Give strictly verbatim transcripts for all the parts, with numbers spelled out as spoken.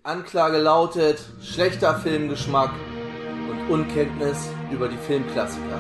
Anklage lautet schlechter Filmgeschmack und Unkenntnis über die Filmklassiker.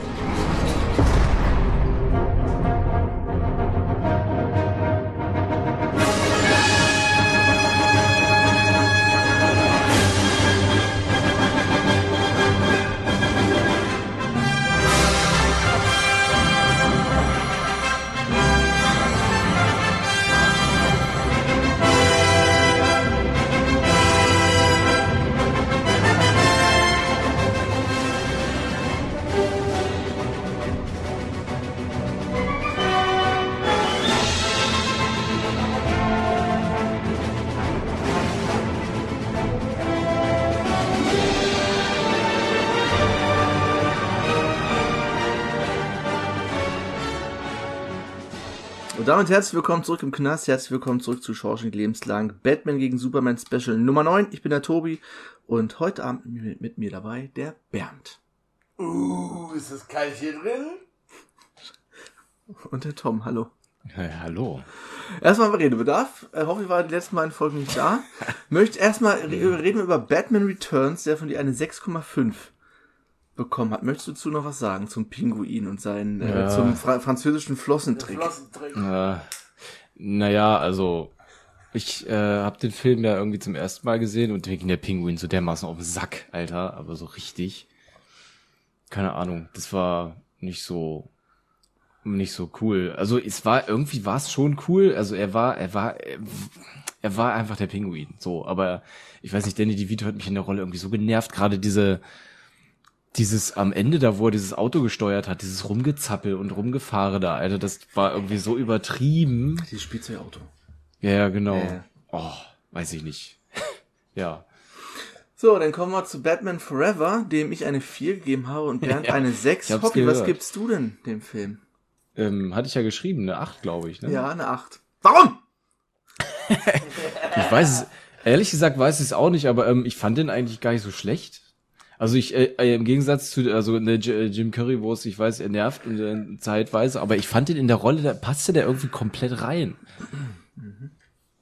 Und damit herzlich willkommen zurück im Knast, herzlich willkommen zurück zu Shawshank lebenslang Batman gegen Superman Special Nummer neun. Ich bin der Tobi und heute Abend mit, mit mir dabei der Bernd. Uh, ist es kalt hier drin? Und der Tom, hallo. Ja, hallo. Erstmal Redebedarf. Ich hoffe, ich war die letzten beiden Folgen nicht da. Möchte erstmal re- reden wir über Batman Returns, der von dir eine sechs Komma fünf bekommen hat. Möchtest du dazu noch was sagen zum Pinguin und seinen ja. äh, zum fra- französischen Flossentrick? Flossentrick. Äh, naja, also ich äh, habe den Film ja irgendwie zum ersten Mal gesehen und mir ging der Pinguin so dermaßen auf den Sack, Alter, aber so richtig. Keine Ahnung, das war nicht so nicht so cool. Also es war irgendwie war es schon cool. Also er war er war er, er war einfach der Pinguin. So, aber ich weiß nicht, Danny DeVito hat mich in der Rolle irgendwie so genervt. Gerade diese Dieses am Ende da, wo er dieses Auto gesteuert hat, dieses Rumgezappel und Rumgefahre da, Alter, das war irgendwie so übertrieben. Dieses Spielzeugauto. Ja, ja, genau. Äh. Oh, weiß ich nicht. Ja. So, dann kommen wir zu Batman Forever, dem ich eine vier gegeben habe und Bernd Ja, eine sechs. ich hab's Hobby, was gehört. gibst du denn dem Film? Ähm, hatte ich ja geschrieben, eine acht, glaube ich, ne? Ja, eine acht. Warum? Ich weiß es, ehrlich gesagt weiß ich es auch nicht, aber ähm, ich fand den eigentlich gar nicht so schlecht. Also ich, äh, äh, im Gegensatz zu, also ne, Jim Currywurst, ich weiß, er nervt in der Zeitweise, aber ich fand den in der Rolle, da passte der irgendwie komplett rein. Mhm.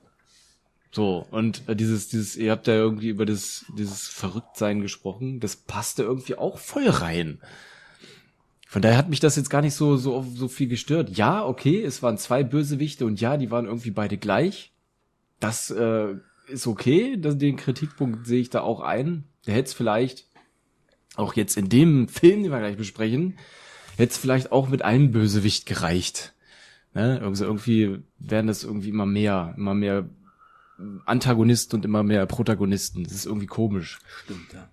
So, und äh, dieses, dieses, ihr habt ja irgendwie über das, dieses Verrücktsein gesprochen, das passte irgendwie auch voll rein. Von daher hat mich das jetzt gar nicht so, so, so viel gestört. Ja, okay, es waren zwei Bösewichte und ja, die waren irgendwie beide gleich. Das, äh, ist okay, das, den Kritikpunkt sehe ich da auch ein. Der hätte es vielleicht auch jetzt in dem Film, den wir gleich besprechen, hätte es vielleicht auch mit einem Bösewicht gereicht. Ne? Also irgendwie werden das irgendwie immer mehr, immer mehr Antagonisten und immer mehr Protagonisten. Das ist irgendwie komisch. Stimmt, ja.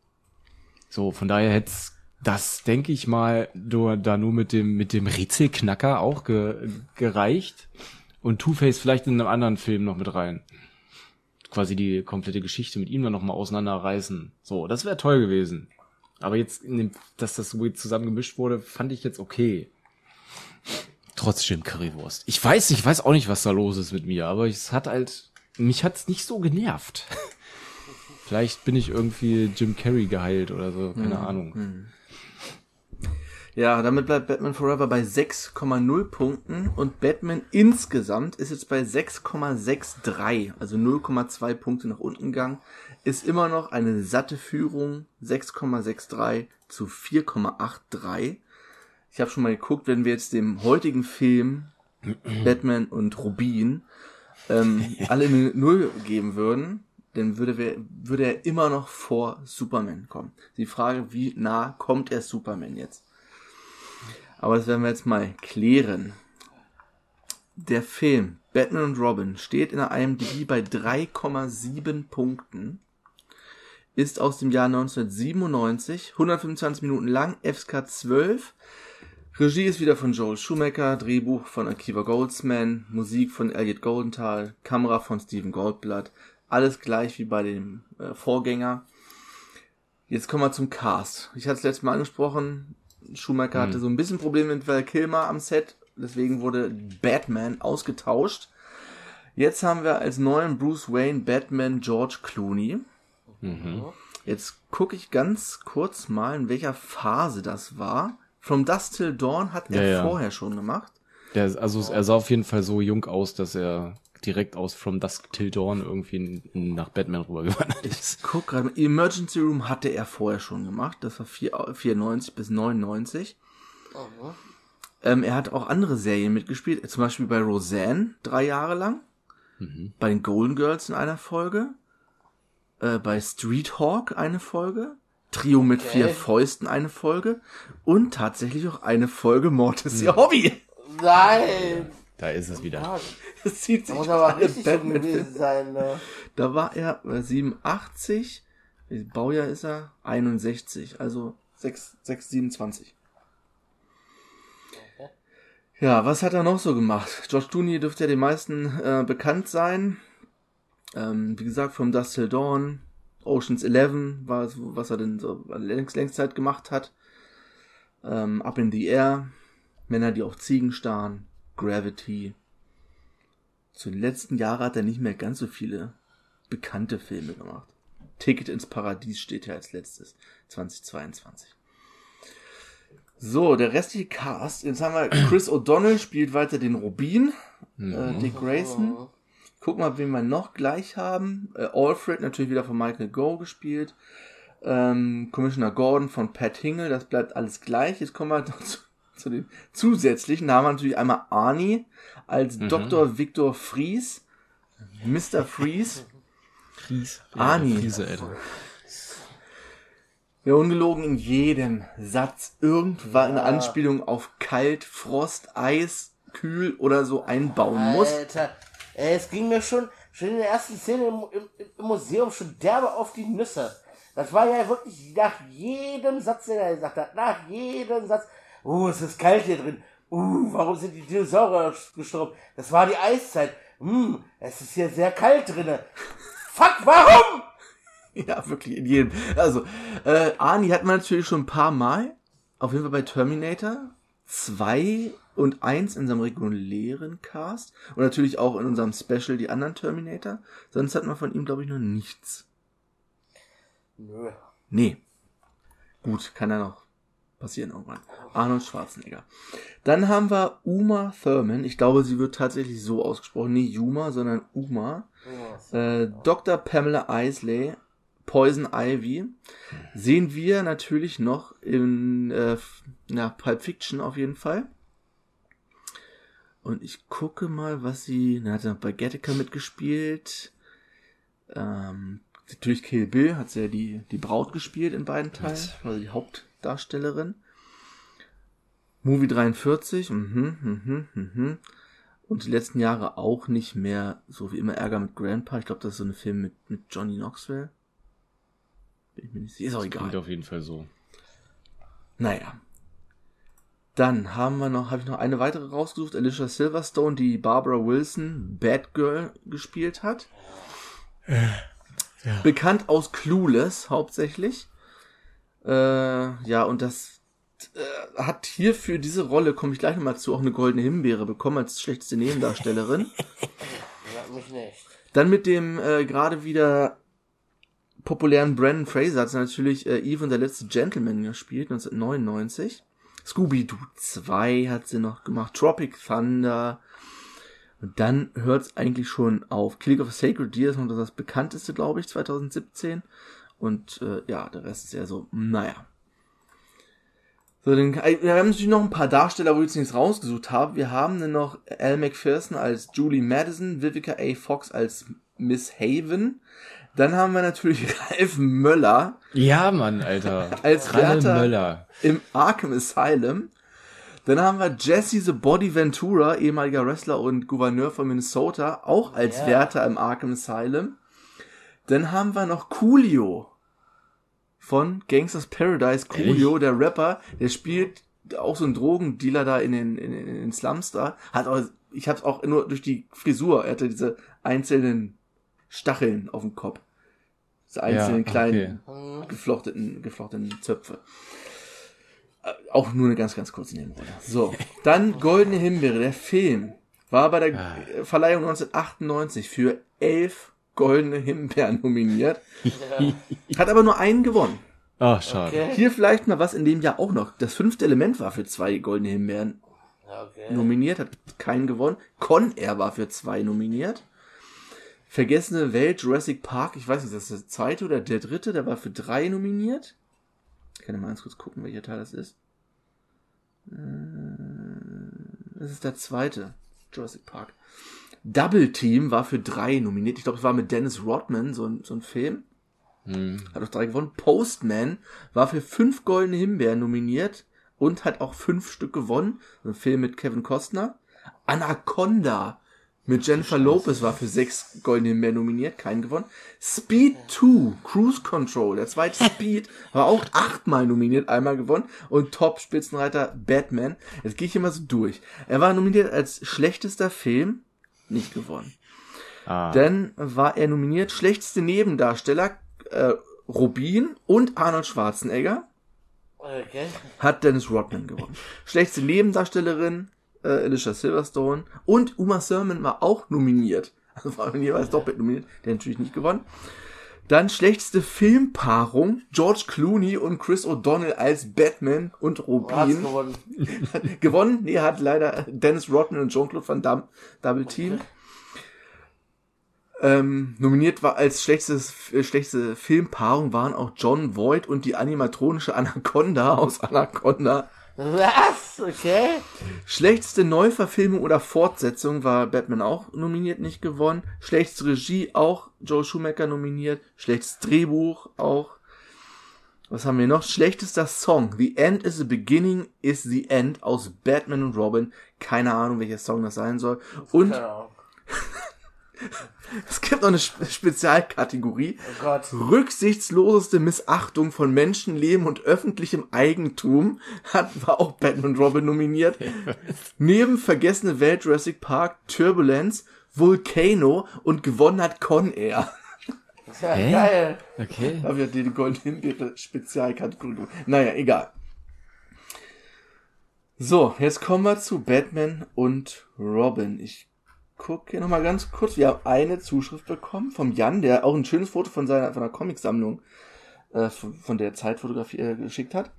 So, von daher hätte es das, denke ich mal, nur, da nur mit dem mit dem Rätselknacker auch ge, gereicht und Two-Face vielleicht in einem anderen Film noch mit rein. Quasi die komplette Geschichte mit ihm dann nochmal auseinanderreißen. So, das wäre toll gewesen. Aber jetzt, in dem, dass das so zusammen gemischt wurde, fand ich jetzt okay. Trotzdem Currywurst. Ich weiß, ich weiß auch nicht, was da los ist mit mir, aber es hat halt, mich hat's nicht so genervt. Vielleicht bin ich irgendwie Jim Carrey geheilt oder so, keine Mhm. Ahnung. Mhm. Ja, damit bleibt Batman Forever bei sechs Komma null Punkten und Batman insgesamt ist jetzt bei sechs Komma sechsundachtzig, also null Komma zwei Punkte nach unten gegangen. Ist immer noch eine satte Führung, sechs Komma sechsundsechzig zu vier Komma dreiundachtzig. Ich habe schon mal geguckt, wenn wir jetzt dem heutigen Film Batman und Robin ähm, alle eine Null geben würden, dann würde, wir, würde er immer noch vor Superman kommen. Die Frage, wie nah kommt er Superman jetzt? Aber das werden wir jetzt mal klären. Der Film Batman und Robin steht in der I M D B bei drei Komma sieben Punkten. Ist aus dem Jahr neunzehnhundertsiebenundneunzig, hundertfünfundzwanzig Minuten lang, F S K zwölf. Regie ist wieder von Joel Schumacher, Drehbuch von Akiva Goldsman, Musik von Elliot Goldenthal, Kamera von Steven Goldblatt. Alles gleich wie bei dem äh, Vorgänger. Jetzt kommen wir zum Cast. Ich hatte es letztes Mal angesprochen, Schumacher hatte so ein bisschen Probleme mit Val Kilmer am Set, deswegen wurde Batman ausgetauscht. Jetzt haben wir als neuen Bruce Wayne Batman George Clooney. Mhm. Jetzt gucke ich ganz kurz mal, in welcher Phase das war. From Dusk Till Dawn hat er Ja, ja. vorher schon gemacht. Der, also er sah auf jeden Fall so jung aus, dass er direkt aus From Dusk Till Dawn irgendwie in, in, nach Batman rübergewandert ist. Guck gerade, Emergency Room hatte er vorher schon gemacht. Das war vierundneunzig bis neunundneunzig. Mhm. Ähm, er hat auch andere Serien mitgespielt. Zum Beispiel bei Roseanne drei Jahre lang. Mhm. Bei den Golden Girls in einer Folge. Äh, bei Street Hawk eine Folge. Trio mit okay. vier Fäusten eine Folge. Und tatsächlich auch eine Folge Mord ist ihr Hobby. Nein! Da ist es wieder. Das zieht sich muss aber richtig schon gewesen sein, ne? Da war er siebenundachtzig. Baujahr ist er einundsechzig. Also sechs, sechs, siebenundzwanzig. Okay. Ja, was hat er noch so gemacht? George Clooney dürfte ja den meisten äh, bekannt sein. Ähm, wie gesagt, From Dusk Till Dawn, Ocean's Eleven, war es, was er denn so längst, längst Zeit gemacht hat. Ähm, Up in the Air, Männer, die auf Ziegen starren, Gravity. Zu den letzten Jahren hat er nicht mehr ganz so viele bekannte Filme gemacht. Ticket ins Paradies steht ja als letztes, zweitausendzweiundzwanzig. So, der restliche Cast, jetzt haben wir Chris O'Donnell spielt weiter den Robin, mhm. äh, Dick Grayson. Guck mal, wen wir noch gleich haben. Äh, Alfred, natürlich wieder von Michael Gough gespielt. Ähm, Commissioner Gordon von Pat Hingle, das bleibt alles gleich. Jetzt kommen wir noch zu, zu den zusätzlichen. Da haben wir natürlich einmal Arnie als mhm. Doktor Victor Fries. Mister Freeze. Fries. Arnie. Ja, Friese, Alter. Ja, ungelogen in jedem Satz irgendwann eine Anspielung auf Kalt, Frost, Eis, Kühl oder so einbauen muss. Alter. Es ging mir schon, schon in der ersten Szene im, im, im Museum schon derbe auf die Nüsse. Das war ja wirklich nach jedem Satz, den er gesagt hat, nach jedem Satz, uh, es ist kalt hier drin, uh, warum sind die Dinosaurier gestorben? Das war die Eiszeit, hm, es ist hier sehr kalt drinne. Fuck, warum? Ja, wirklich in jedem. Also, äh, Arnie hat man natürlich schon ein paar Mal, auf jeden Fall bei Terminator, zwei und eins in seinem regulären Cast und natürlich auch in unserem Special die anderen Terminator. Sonst hat man von ihm, glaube ich, noch nichts. Nö. Nee. Gut, kann ja noch passieren irgendwann. Arnold Schwarzenegger. Dann haben wir Uma Thurman. Ich glaube, sie wird tatsächlich so ausgesprochen. Nicht Uma, sondern Uma. Äh, Doktor Pamela Isley. Poison Ivy. Sehen wir natürlich noch in äh, na, Pulp Fiction auf jeden Fall. Und ich gucke mal, was sie... Na, hat sie noch bei Gattaca mitgespielt. Ähm, natürlich Kill Bill hat sie ja die, die Braut gespielt in beiden Teilen. Also die Hauptdarstellerin. Movie dreiundvierzig. Mhm, mhm, mhm. Und die letzten Jahre auch nicht mehr so wie immer Ärger mit Grandpa. Ich glaube, das ist so ein Film mit, mit Johnny Knoxville. Bin ich mir nicht sicher. Ist auch egal. Klingt auf jeden Fall so. Naja. Dann haben wir noch, habe ich noch eine weitere rausgesucht, Alicia Silverstone, die Barbara Wilson, Batgirl, gespielt hat. Ja. Bekannt aus Clueless, hauptsächlich. Äh, ja, und das äh, hat hier für diese Rolle, komme ich gleich nochmal zu, auch eine goldene Himbeere bekommen als schlechteste Nebendarstellerin. Ja, mich nicht. Dann mit dem äh, gerade wieder populären Brandon Fraser hat sie natürlich äh, Eve und der letzte Gentleman gespielt, neunzehnhundertneunundneunzig. Scooby-Doo zwei hat sie noch gemacht, Tropic Thunder. Und dann hört es eigentlich schon auf. Click of a Sacred Deer ist noch das bekannteste, glaube ich, zweitausendsiebzehn. Und äh, ja, der Rest ist ja so, naja. So, dann, wir haben natürlich noch ein paar Darsteller, wo ich jetzt nichts rausgesucht habe. Wir haben dann noch Al McPherson als Julie Madison, Vivica A. Fox als Miss Haven. Dann haben wir natürlich Ralf Möller. Ja, Mann, Alter. Als Wärter Möller im Arkham Asylum. Dann haben wir Jesse the Body Ventura, ehemaliger Wrestler und Gouverneur von Minnesota, auch als yeah. Wärter im Arkham Asylum. Dann haben wir noch Coolio von Gangsters Paradise. Coolio, Ehrlich? Der Rapper, der spielt auch so einen Drogendealer da in den, in, in den Slums da. Hat auch, ich hab's auch nur durch die Frisur, er hatte diese einzelnen Stacheln auf dem Kopf. Diese einzelnen ja, kleinen okay. geflochtenen, geflochtenen Zöpfe. Auch nur eine ganz, ganz kurze Nebenrolle. So, dann Goldene Himbeere, der Film, war bei der ah. Verleihung neunzehnhundertachtundneunzig für elf Goldene Himbeeren nominiert. Ja. Hat aber nur einen gewonnen. Ach, schade. Okay. Hier vielleicht mal was in dem Jahr auch noch. Das fünfte Element war für zwei Goldene Himbeeren okay. nominiert, hat keinen gewonnen. Con Air war für zwei nominiert. Vergessene Welt, Jurassic Park, ich weiß nicht, das ist der zweite oder der dritte, der war für drei nominiert. Ich kann ja mal ganz kurz gucken, welcher Teil das ist. Das ist der zweite, Jurassic Park. Double Team war für drei nominiert. Ich glaube, es war mit Dennis Rodman, so ein, so ein Film. Hm. Hat auch drei gewonnen. Postman war für fünf goldene Himbeeren nominiert und hat auch fünf Stück gewonnen. So ein Film mit Kevin Costner. Anaconda mit Jennifer Lopez war für sechs goldene Himbeeren nominiert, keinen gewonnen. Speed zwei, Cruise Control, der zweite Speed, war auch achtmal nominiert, einmal gewonnen. Und Top-Spitzenreiter Batman. Jetzt gehe ich hier mal so durch. Er war nominiert als schlechtester Film, nicht gewonnen. Ah. Dann war er nominiert schlechteste Nebendarsteller, äh, Robin und Arnold Schwarzenegger. Okay. Hat Dennis Rodman gewonnen. Schlechteste Nebendarstellerin, äh, Alicia Silverstone. Und Uma Thurman war auch nominiert. Also war jeweils doppelt nominiert. Der hat natürlich nicht gewonnen. Dann schlechteste Filmpaarung, George Clooney und Chris O'Donnell als Batman und Robin. Hat's gewonnen. gewonnen? Nee, hat leider Dennis Rodman und Jean-Claude Van Damme, Double Team. Okay. Ähm, nominiert war als schlechtes, äh, schlechteste Filmpaarung waren auch John Voight und die animatronische Anaconda aus Anaconda. Was? Okay. Schlechteste Neuverfilmung oder Fortsetzung war Batman auch nominiert, nicht gewonnen. Schlechteste Regie auch Joel Schumacher nominiert. Schlechtes Drehbuch auch. Was haben wir noch? Schlechtester Song. The End is the Beginning is the End aus Batman und Robin. Keine Ahnung, welcher Song das sein soll. Und Keine Ahnung. es gibt noch eine Spe- Spezialkategorie. Oh Gott. Rücksichtsloseste Missachtung von Menschenleben und öffentlichem Eigentum hat, war auch Batman und Robin nominiert. Neben Vergessene Welt, Jurassic Park, Turbulence, Volcano und gewonnen hat Con Air. Ja, Hä? geil. Okay. Da wird die goldene Himbeere Spezialkategorie. Naja, egal. So, jetzt kommen wir zu Batman und Robin. Ich gucke hier nochmal ganz kurz. Wir haben eine Zuschrift bekommen vom Jan, der auch ein schönes Foto von seiner von einer Comicsammlung äh, von, von der Zeitfotografie äh, geschickt hat.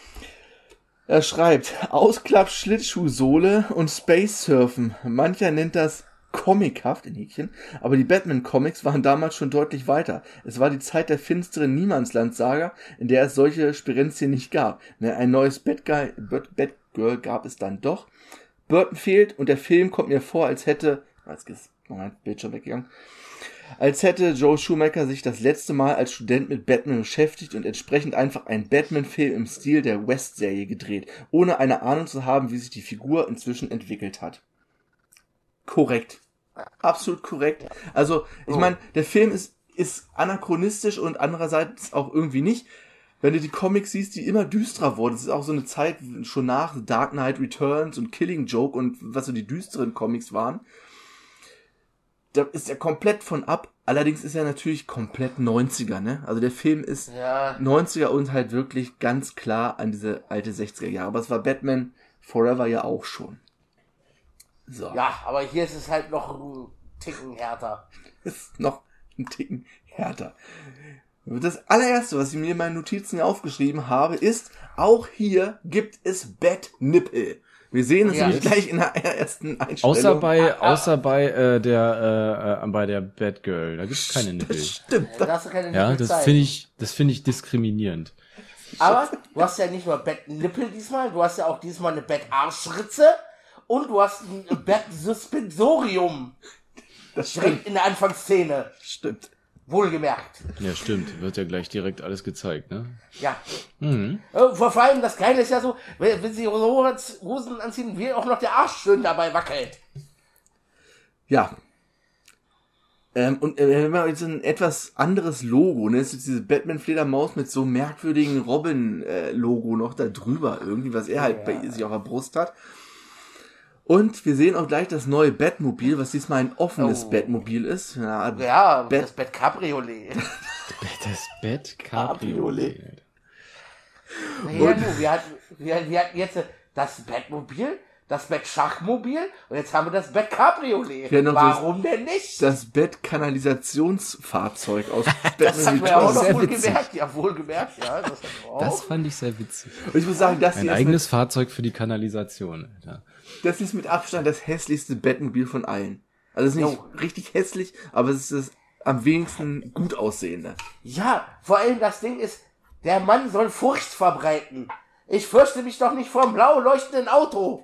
Er schreibt, Ausklapp Schlittschuhsohle und Space Surfen. Mancher nennt das comichaft, in Häkchen, aber die Batman-Comics waren damals schon deutlich weiter. Es war die Zeit der finsteren Niemandsland-Saga, in der es solche Spirenzien nicht gab. Ne, ein neues Batguy, Bat, Batgirl gab es dann doch. Burton fehlt und der Film kommt mir vor, als hätte, als ist mein Bildschirm weggegangen, als hätte Joel Schumacher sich das letzte Mal als Student mit Batman beschäftigt und entsprechend einfach einen Batman-Film im Stil der West-Serie gedreht, ohne eine Ahnung zu haben, wie sich die Figur inzwischen entwickelt hat. Korrekt. Absolut korrekt. Also, ich meine, der Film ist, ist anachronistisch und andererseits auch irgendwie nicht. Wenn du die Comics siehst, die immer düsterer wurden, es ist auch so eine Zeit schon nach Dark Knight Returns und Killing Joke und was so die düsteren Comics waren. Da ist er komplett von ab. Allerdings ist er natürlich komplett neunziger, ne? Also der Film ist Ja. neunziger und halt wirklich ganz klar an diese alte sechziger Jahre. Aber es war Batman Forever ja auch schon. So. Ja, aber hier ist es halt noch ein Ticken härter. Ist noch ein Ticken härter. Das allererste, was ich mir in meinen Notizen aufgeschrieben habe, ist, auch hier gibt es Bettnippel. Wir sehen uns Ja. nämlich gleich in der ersten Einstellung. Außer bei, Ah, ah. außer bei äh, der, äh, äh, bei der Batgirl. Da gibt's keine Nippel. Das stimmt. Da hast du keine Ja, Nippel das Zeit. finde ich, das finde ich diskriminierend. Aber du hast ja nicht nur Bettnippel diesmal, du hast ja auch diesmal eine Bettarschritze und du hast ein Bettsuspensorium. Das stimmt. Direkt in der Anfangsszene. Stimmt. Wohlgemerkt. Ja, stimmt. Wird ja gleich direkt alles gezeigt, ne? Ja. Mhm. Äh, Vor allem das Geile ist ja so, wenn, wenn sie Hosen anziehen, wie auch noch der Arsch schön dabei wackelt. Ja. Ähm, und äh, wenn man jetzt ein etwas anderes Logo, ne, ist jetzt diese Batman-Fledermaus mit so merkwürdigen Robin-Logo noch da drüber irgendwie, was er halt Ja. bei sich auf der Brust hat. Und wir sehen auch gleich das neue Batmobil, was diesmal ein offenes Oh. Batmobil ist. Ja, Ja, Bett- das Bett Cabriolet. Das Bett Cabriolet. Cabriolet. Ja, du, wir hatten, wir, wir hatten jetzt das Bettmobil, das Bett Schachmobil und jetzt haben wir das Bett Cabriolet. Ja, noch Warum denn nicht? das Bettkanalisationsfahrzeug aus Das hat Batman man ja auch noch sehr wohl witzig. gemerkt. Ja, wohl gemerkt, ja. Das, hat man auch. Das fand ich sehr witzig. Und ich muss sagen, das Ein hier, ist eigenes Fahrzeug für die Kanalisation, Alter. mit, das ist mit Abstand das hässlichste Batmobil von allen. Also es ist nicht Jo. richtig hässlich, aber es ist das am wenigsten gut aussehende. Ja, vor allem das Ding ist, der Mann soll Furcht verbreiten. Ich fürchte mich doch nicht vor dem blau leuchtenden Auto.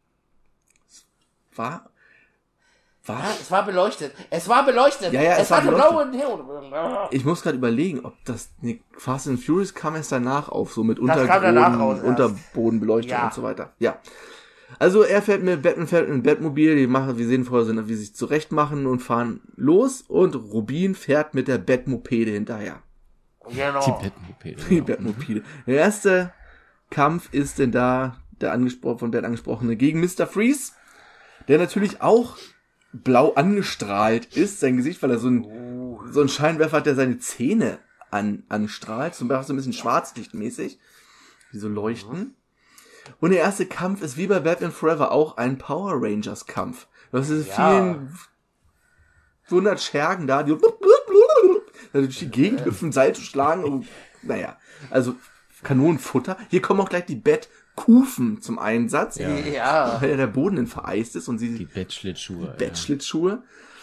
War? War? Ja, es war beleuchtet. Es war beleuchtet. Ja, ja, es es war hatte beleuchtet. blaue Neon. Ich muss gerade überlegen, ob das nee, Fast and Furious kam erst danach auf, so mit kam danach raus Unterboden, erst. Unterbodenbeleuchtung Ja. und so weiter. Ja. Also er fährt mit Batman fährt in ein Batmobil, die machen, wir sehen vorher so, wie sie sich zurecht machen und fahren los und Rubin fährt mit der Batmopede hinterher. Die Genau. Batmopede. Die Ja. Batmopede. Der erste Kampf ist denn da der angesprochen, von Bat angesprochene gegen Mister Freeze, der natürlich auch blau angestrahlt ist, sein Gesicht, weil er so ein, so ein Scheinwerfer hat, der seine Zähne an, anstrahlt, zum Beispiel so ein bisschen schwarzlichtmäßig, die so leuchten. Und der erste Kampf ist wie bei Batman Forever auch ein Power Rangers Kampf. Das ist Ja. vielen hundert Schergen da, die durch die Gegend hüpfen, Salto schlagen und, naja, also Kanonenfutter. Hier kommen auch gleich die Bettkufen zum Einsatz, Ja. Ja. weil ja der Boden dann vereist ist und sie Die Bettschlittschuhe. Bettschlittschuhe.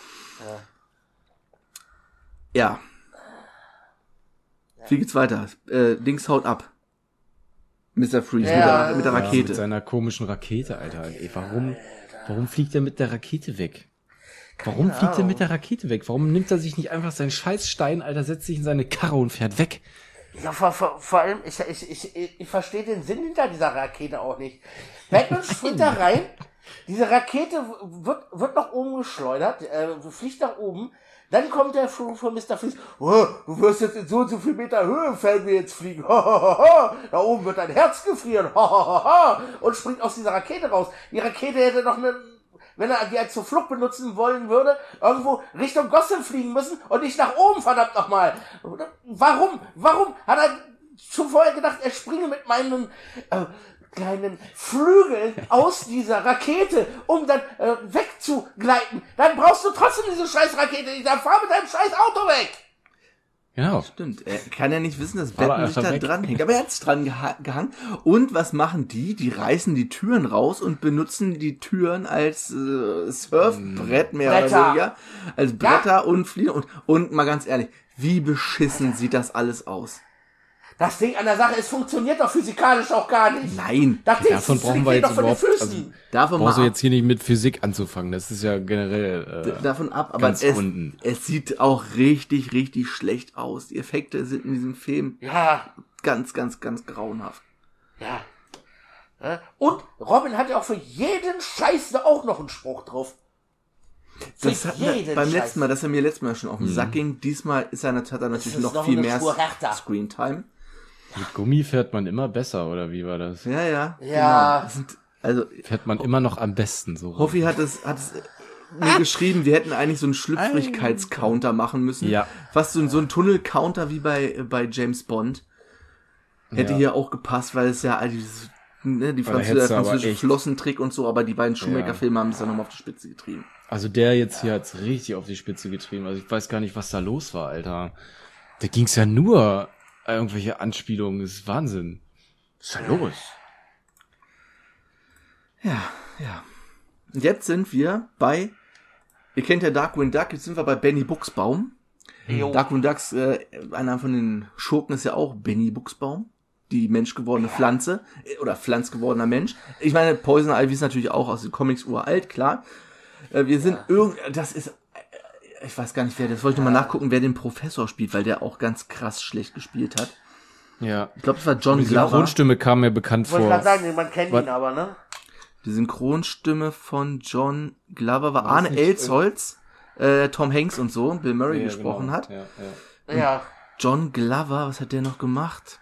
Ja. Wie geht's weiter? Äh, Dings haut ab. Mister Freeze Ja. mit, der, mit der Ja, mit Rakete. seiner komischen Rakete, Alter. Ey, warum, warum fliegt er mit der Rakete weg? Warum Keine fliegt er Ahnung. mit der Rakete weg? Warum nimmt er sich nicht einfach seinen Scheißstein, Alter, setzt sich in seine Karre und fährt weg? Ja, vor, vor, vor allem, ich, ich, ich, ich, ich verstehe den Sinn hinter dieser Rakete auch nicht. Batman springt da rein, diese Rakete w- wird, wird nach oben geschleudert, äh, fliegt nach oben, dann kommt der Flug von Mister Freeze, oh, du wirst jetzt in so und so viel Meter Höhe, werden wir jetzt fliegen, da oben wird dein Herz gefrieren, und springt aus dieser Rakete raus. Die Rakete hätte noch eine, wenn er die als zur Flucht benutzen wollen würde, irgendwo Richtung Gotham fliegen müssen und nicht nach oben, verdammt nochmal. Warum? Warum hat er schon vorher gedacht, er springe mit meinen äh, kleinen Flügeln aus dieser Rakete, um dann äh, wegzugleiten? Dann brauchst du trotzdem diese scheiß Rakete nicht. Dann fahr mit deinem scheiß Auto weg. Genau. Stimmt, er kann ja nicht wissen, dass Aber Batman er sich da verweckt. dranhängt. Aber er hat es dran geha gehangen. Und was machen die? Die reißen die Türen raus und benutzen die Türen als äh, Surfbrett mehr Bretter. oder weniger. Als Bretter und fliehen. Und, und mal ganz ehrlich, wie beschissen sieht das alles aus? Das Ding an der Sache, es funktioniert doch physikalisch auch gar nicht. Nein, Das Ding Davon fliegt brauchen wir dir jetzt doch von den überhaupt, Füßen. also, davon brauchst du mal jetzt hier nicht mit Physik anzufangen. Das ist ja generell, d- äh, davon ab, aber ganz es, unten. es sieht auch richtig, richtig schlecht aus. Die Effekte sind in diesem Film Ja, ganz, ganz, ganz grauenhaft. ja. Ja. Und Robin hat ja auch für jeden Scheiß da auch noch einen Spruch drauf. Für Das hat mir jeden beim Scheiß. letzten Mal, dass er mir letztes Mal schon auf den Sack ging. Diesmal ist er, nat- hat er natürlich ist noch, noch viel eine mehr Spur härter. Screentime. Mit Gummi fährt man immer besser, oder wie war das? Ja, ja. Ja. Genau. Das sind, also, Fährt man immer noch am besten, so. Hoffi hat es, hat es mir geschrieben, wir hätten eigentlich so einen Schlüpfrigkeitscounter machen müssen. Ja. Fast so, ein- so ein Tunnel-Counter wie bei, bei James Bond. Hätte Ja. hier auch gepasst, weil es ja all dieses, ne, die Aber Französ hättest du aber französische echt- Flossentrick und so, aber die beiden Schumacher-Filme haben es dann nochmal auf die Spitze getrieben. Also der jetzt hier hat's richtig auf die Spitze getrieben. Also ich weiß gar nicht, was da los war, Alter. Da ging's ja nur irgendwelche Anspielungen. Das ist Wahnsinn. Was ist da los? Ja, ja. Und jetzt sind wir bei, ihr kennt ja Darkwing Duck, jetzt sind wir bei Benny Buchsbaum. Jo. Darkwing Ducks, äh, einer von den Schurken ist ja auch Benny Buchsbaum, die menschgewordene Pflanze, äh, oder pflanzgewordener Mensch. Ich meine, Poison Ivy ist natürlich auch aus den Comics uralt, klar. Äh, wir sind irgend, das ist, äh, ich weiß gar nicht wer, das wollte ich nochmal nachgucken, wer den Professor spielt, weil der auch ganz krass schlecht gespielt hat. Ja. Ich glaube, das war John Die Glover. Synchronstimme kam mir bekannt Ich wollte vor. gerade sagen, man kennt Was? ihn aber, ne? Die Synchronstimme von John Glover war Arne nicht Elsholz, äh, Tom Hanks und so, Bill Murray Ja, gesprochen genau. hat. Ja, ja. Ja. John Glover, was hat der noch gemacht?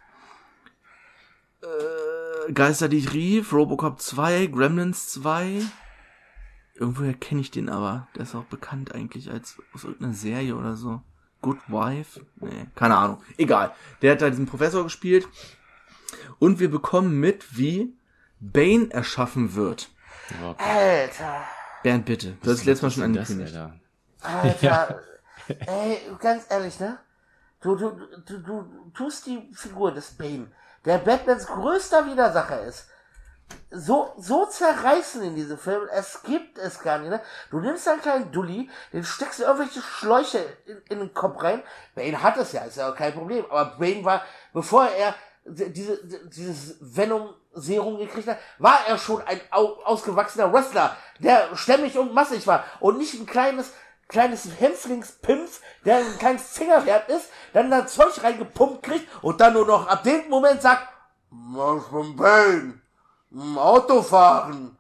Äh, Geister, die ich rief, Robocop zwei, Gremlins zwei. Irgendwoher kenne ich den aber. Der ist auch bekannt eigentlich als aus irgendeiner Serie oder so. Good Wife? Nee, keine Ahnung. Egal. Der hat da diesen Professor gespielt. Und wir bekommen mit, wie Bane erschaffen wird. Ja. Alter. Bernd, bitte. Du hast es letztes Mal schon Das, angekündigt. Alter. Alter. Ey, ganz ehrlich, ne? Du, du, du, du tust die Figur des Bane, der Batmans größter Widersacher ist, so, so zerreißen in diesem Film, es gibt es gar nicht, ne? Du nimmst einen kleinen Dulli, den steckst du irgendwelche Schläuche in, in den Kopf rein. Bane hat es ja, ist ja auch kein Problem. Aber Bane war, bevor er diese, dieses Venom-Serum gekriegt hat, war er schon ein ausgewachsener Wrestler, der stämmig und massig war. Und nicht ein kleines, kleines Hämpflingspimpf, der einen kleinen Fingerwert ist, dann da Zeug reingepumpt kriegt und dann nur noch ab dem Moment sagt, was von Bane? Auto fahren.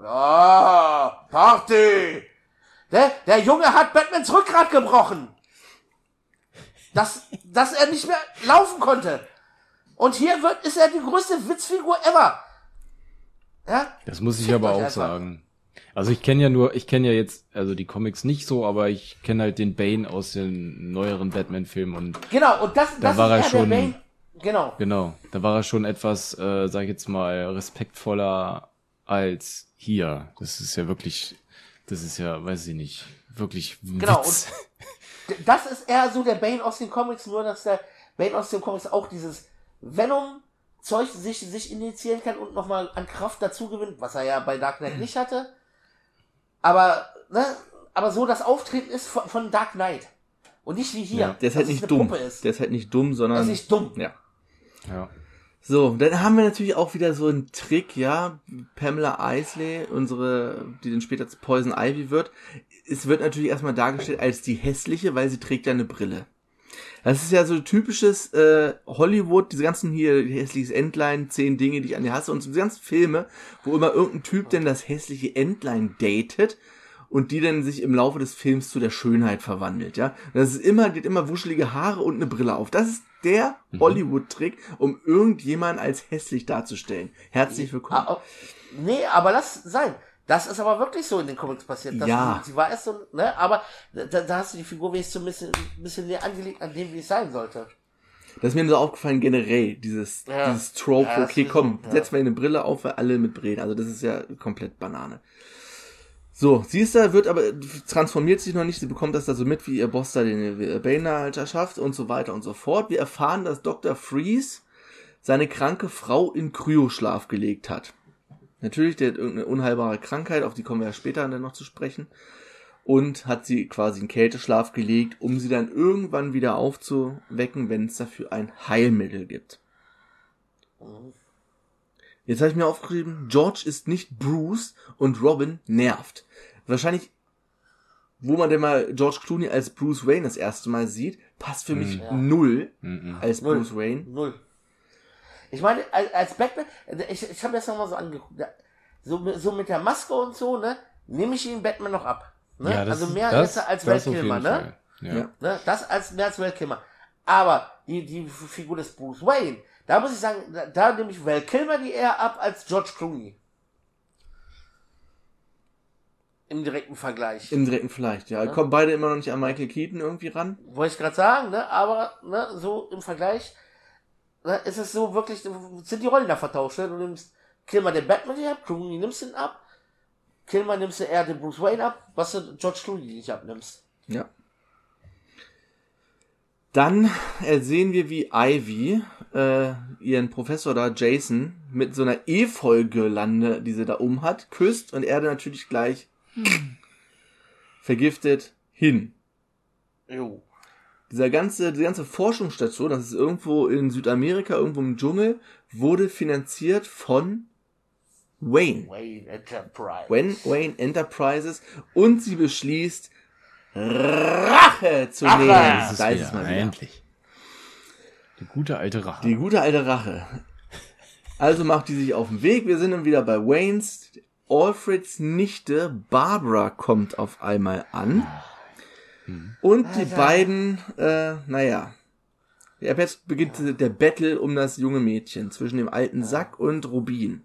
Ja, Party. Der, der Junge hat Batmans Rückgrat gebrochen. Dass, dass er nicht mehr laufen konnte. Und hier wird, ist er die größte Witzfigur ever. Ja? Das muss ich aber auch einfach sagen. Also ich kenne ja nur, ich kenne ja jetzt, also die Comics nicht so, aber ich kenne halt den Bane aus den neueren Batman-Filmen und genau, und das, da das war ist er schon, der Bane. Genau. Genau, da war er schon etwas, äh, sag ich jetzt mal, respektvoller als hier. Das ist ja wirklich, das ist ja, weiß ich nicht, wirklich genau, Witz. Und das ist eher so der Bane aus den Comics, nur dass der Bane aus den Comics auch dieses Venom-Zeug sich, sich initiieren kann und nochmal an Kraft dazu gewinnt, was er ja bei Dark Knight nicht hatte. Aber, ne, aber so das Auftreten ist von, von Dark Knight. Und nicht wie hier. Ja, der ist halt nicht dumm. Ist. Der ist halt nicht dumm, sondern. Der ist nicht dumm. Ja. Ja. So, dann haben wir natürlich auch wieder so einen Trick, ja. Pamela Isley, unsere, die dann später zu Poison Ivy wird. Es wird natürlich erstmal dargestellt als die hässliche, weil sie trägt ja eine Brille. Das ist ja so typisches äh, Hollywood, diese ganzen hier, hässliches Entlein, zehn Dinge, die ich an dir hasse, und so diese ganzen Filme, wo immer irgendein Typ denn das hässliche Entlein datet und die dann sich im Laufe des Films zu der Schönheit verwandelt, ja. Und das ist immer, die hat immer wuschelige Haare und eine Brille auf. Das ist der mhm. Hollywood-Trick, um irgendjemanden als hässlich darzustellen. Herzlich willkommen. Ah, oh, nee, aber lass sein. Das ist aber wirklich so in den Comics passiert. Dass ja. Sie, sie war erst so, ne, aber da, da hast du die Figur wenigstens so ein bisschen, ein bisschen näher angelegt an dem, wie es sein sollte. Das ist mir so aufgefallen generell, dieses, ja. dieses Trope, ja, okay, komm, so, ja. setz mal eine Brille auf, weil alle mit Brillen. Also das ist ja komplett Banane. So, sie ist da, wird aber, transformiert sich noch nicht, sie bekommt das da so mit, wie ihr Boss da den Bane halt erschafft und so weiter und so fort. Wir erfahren, dass Doktor Freeze seine kranke Frau in Kryoschlaf gelegt hat. Natürlich, der hat irgendeine unheilbare Krankheit, auf die kommen wir ja später dann noch zu sprechen. Und hat sie quasi in Kälteschlaf gelegt, um sie dann irgendwann wieder aufzuwecken, wenn es dafür ein Heilmittel gibt. Jetzt habe ich mir aufgeschrieben, George ist nicht Bruce und Robin nervt. Wahrscheinlich, wo man denn mal George Clooney als Bruce Wayne das erste Mal sieht, passt für mich ja. null mhm. als null. Bruce Wayne. Null. Ich meine, als Batman, ich, ich habe das nochmal so angeguckt, so, so mit der Maske und so, ne, nehme ich ihn Batman noch ab. Ne? Ja, das, also mehr das, als Weltkilmer, ne? Ja. Ja. ne? Das als mehr als Weltkilmer. Aber die, die Figur des Bruce Wayne, da muss ich sagen, da, da nehme ich Weltkilmer die eher ab als George Clooney. Im direkten Vergleich. Im direkten Vergleich, ja. ja. Kommen beide immer noch nicht an Michael Keaton irgendwie ran. Wollte ich gerade sagen, ne? Aber ne, so im Vergleich ne, ist es so wirklich, sind die Rollen da vertauscht. Ne? Du nimmst Kilmer den Batman hier ab, Clooney nimmst ihn ab. Kilmer nimmst du eher den Bruce Wayne ab, was du George Clooney nicht abnimmst. Ja. Dann sehen wir, wie Ivy äh, ihren Professor da, Jason, mit so einer Efeu-Girlande, die sie da um hat, küsst und er dann natürlich gleich hm. vergiftet hin. Jo. Dieser ganze, die ganze Forschungsstation, das ist irgendwo in Südamerika, irgendwo im Dschungel, wurde finanziert von Wayne. Wayne Enterprises. Wayne, Wayne Enterprises. Und sie beschließt, Rache zu Rache. nehmen. Das ist da ist wieder, es mal wieder. Endlich. Die gute alte Rache. Die gute alte Rache. Also macht die sich auf den Weg. Wir sind dann wieder bei Waynes. Alfreds Nichte Barbara kommt auf einmal an. Hm. Und die Alter. beiden, äh, naja. Jetzt beginnt der Battle um das junge Mädchen zwischen dem alten Sack und Rubin.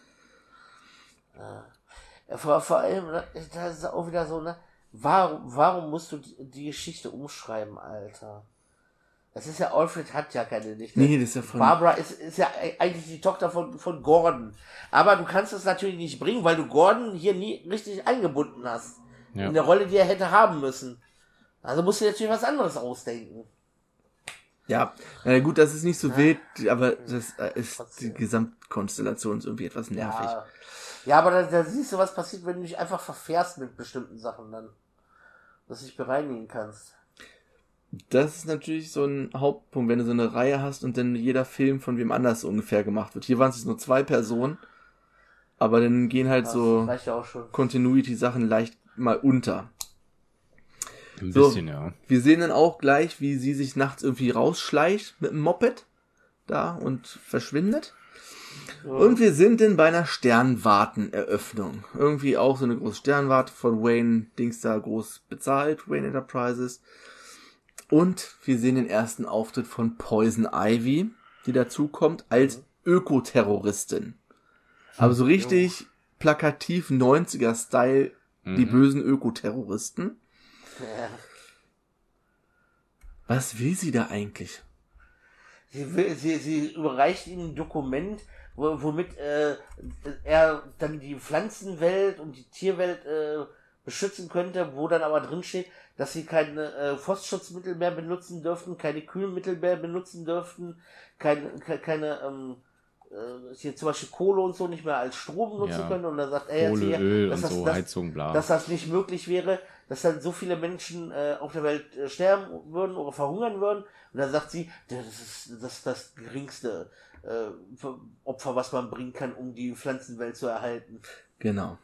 Ja, vor, vor allem, das ist auch wieder so, ne? Warum, warum musst du die, die Geschichte umschreiben, Alter? Das ist ja, Alfred hat ja keine Nichte. Nee, das ist ja von... Barbara ist, ist ja eigentlich die Tochter von, von Gordon. Aber du kannst es natürlich nicht bringen, weil du Gordon hier nie richtig eingebunden hast. Ja. In der Rolle, die er hätte haben müssen. Also musst du natürlich was anderes ausdenken. Ja, na gut, das ist nicht so wild, aber das ist, die Gesamtkonstellation ist irgendwie etwas nervig. Ja, ja aber da, da siehst du, was passiert, wenn du dich einfach verfährst mit bestimmten Sachen dann. Dass du dich bereinigen kannst. Das ist natürlich so ein Hauptpunkt, wenn du so eine Reihe hast und dann jeder Film von wem anders so ungefähr gemacht wird. Hier waren es nur zwei Personen, aber dann gehen halt Das so reicht ja auch schon. Continuity-Sachen leicht mal unter. Ein So, bisschen, ja. Wir sehen dann auch gleich, wie sie sich nachts irgendwie rausschleicht mit dem Moped da und verschwindet. Ja. Und wir sind dann bei einer Sternwarteneröffnung. Irgendwie auch so eine große Sternwarte von Wayne Dings da groß bezahlt, Wayne Enterprises. Und wir sehen den ersten Auftritt von Poison Ivy, die dazukommt als Ökoterroristin. Aber so richtig plakativ neunziger-Style, die Mhm. bösen Ökoterroristen. Ja. Was will sie da eigentlich? Sie, will, sie, sie überreicht ihm ein Dokument, wo, womit äh, er dann die Pflanzenwelt und die Tierwelt äh, beschützen könnte, wo dann aber drin steht, dass sie keine äh, Frostschutzmittel mehr benutzen dürften, keine Kühlmittel mehr benutzen dürften, keine, ke- keine ähm, äh, hier zum Beispiel Kohle und so nicht mehr als Strom nutzen Ja. können. Und dann sagt er jetzt Kohle, hier, Öl dass und das, so, das, Heizung, bla. dass das nicht möglich wäre, dass dann so viele Menschen äh, auf der Welt äh, sterben würden oder verhungern würden. Und dann sagt sie, das ist das, ist das geringste äh, Opfer, was man bringen kann, um die Pflanzenwelt zu erhalten. Genau.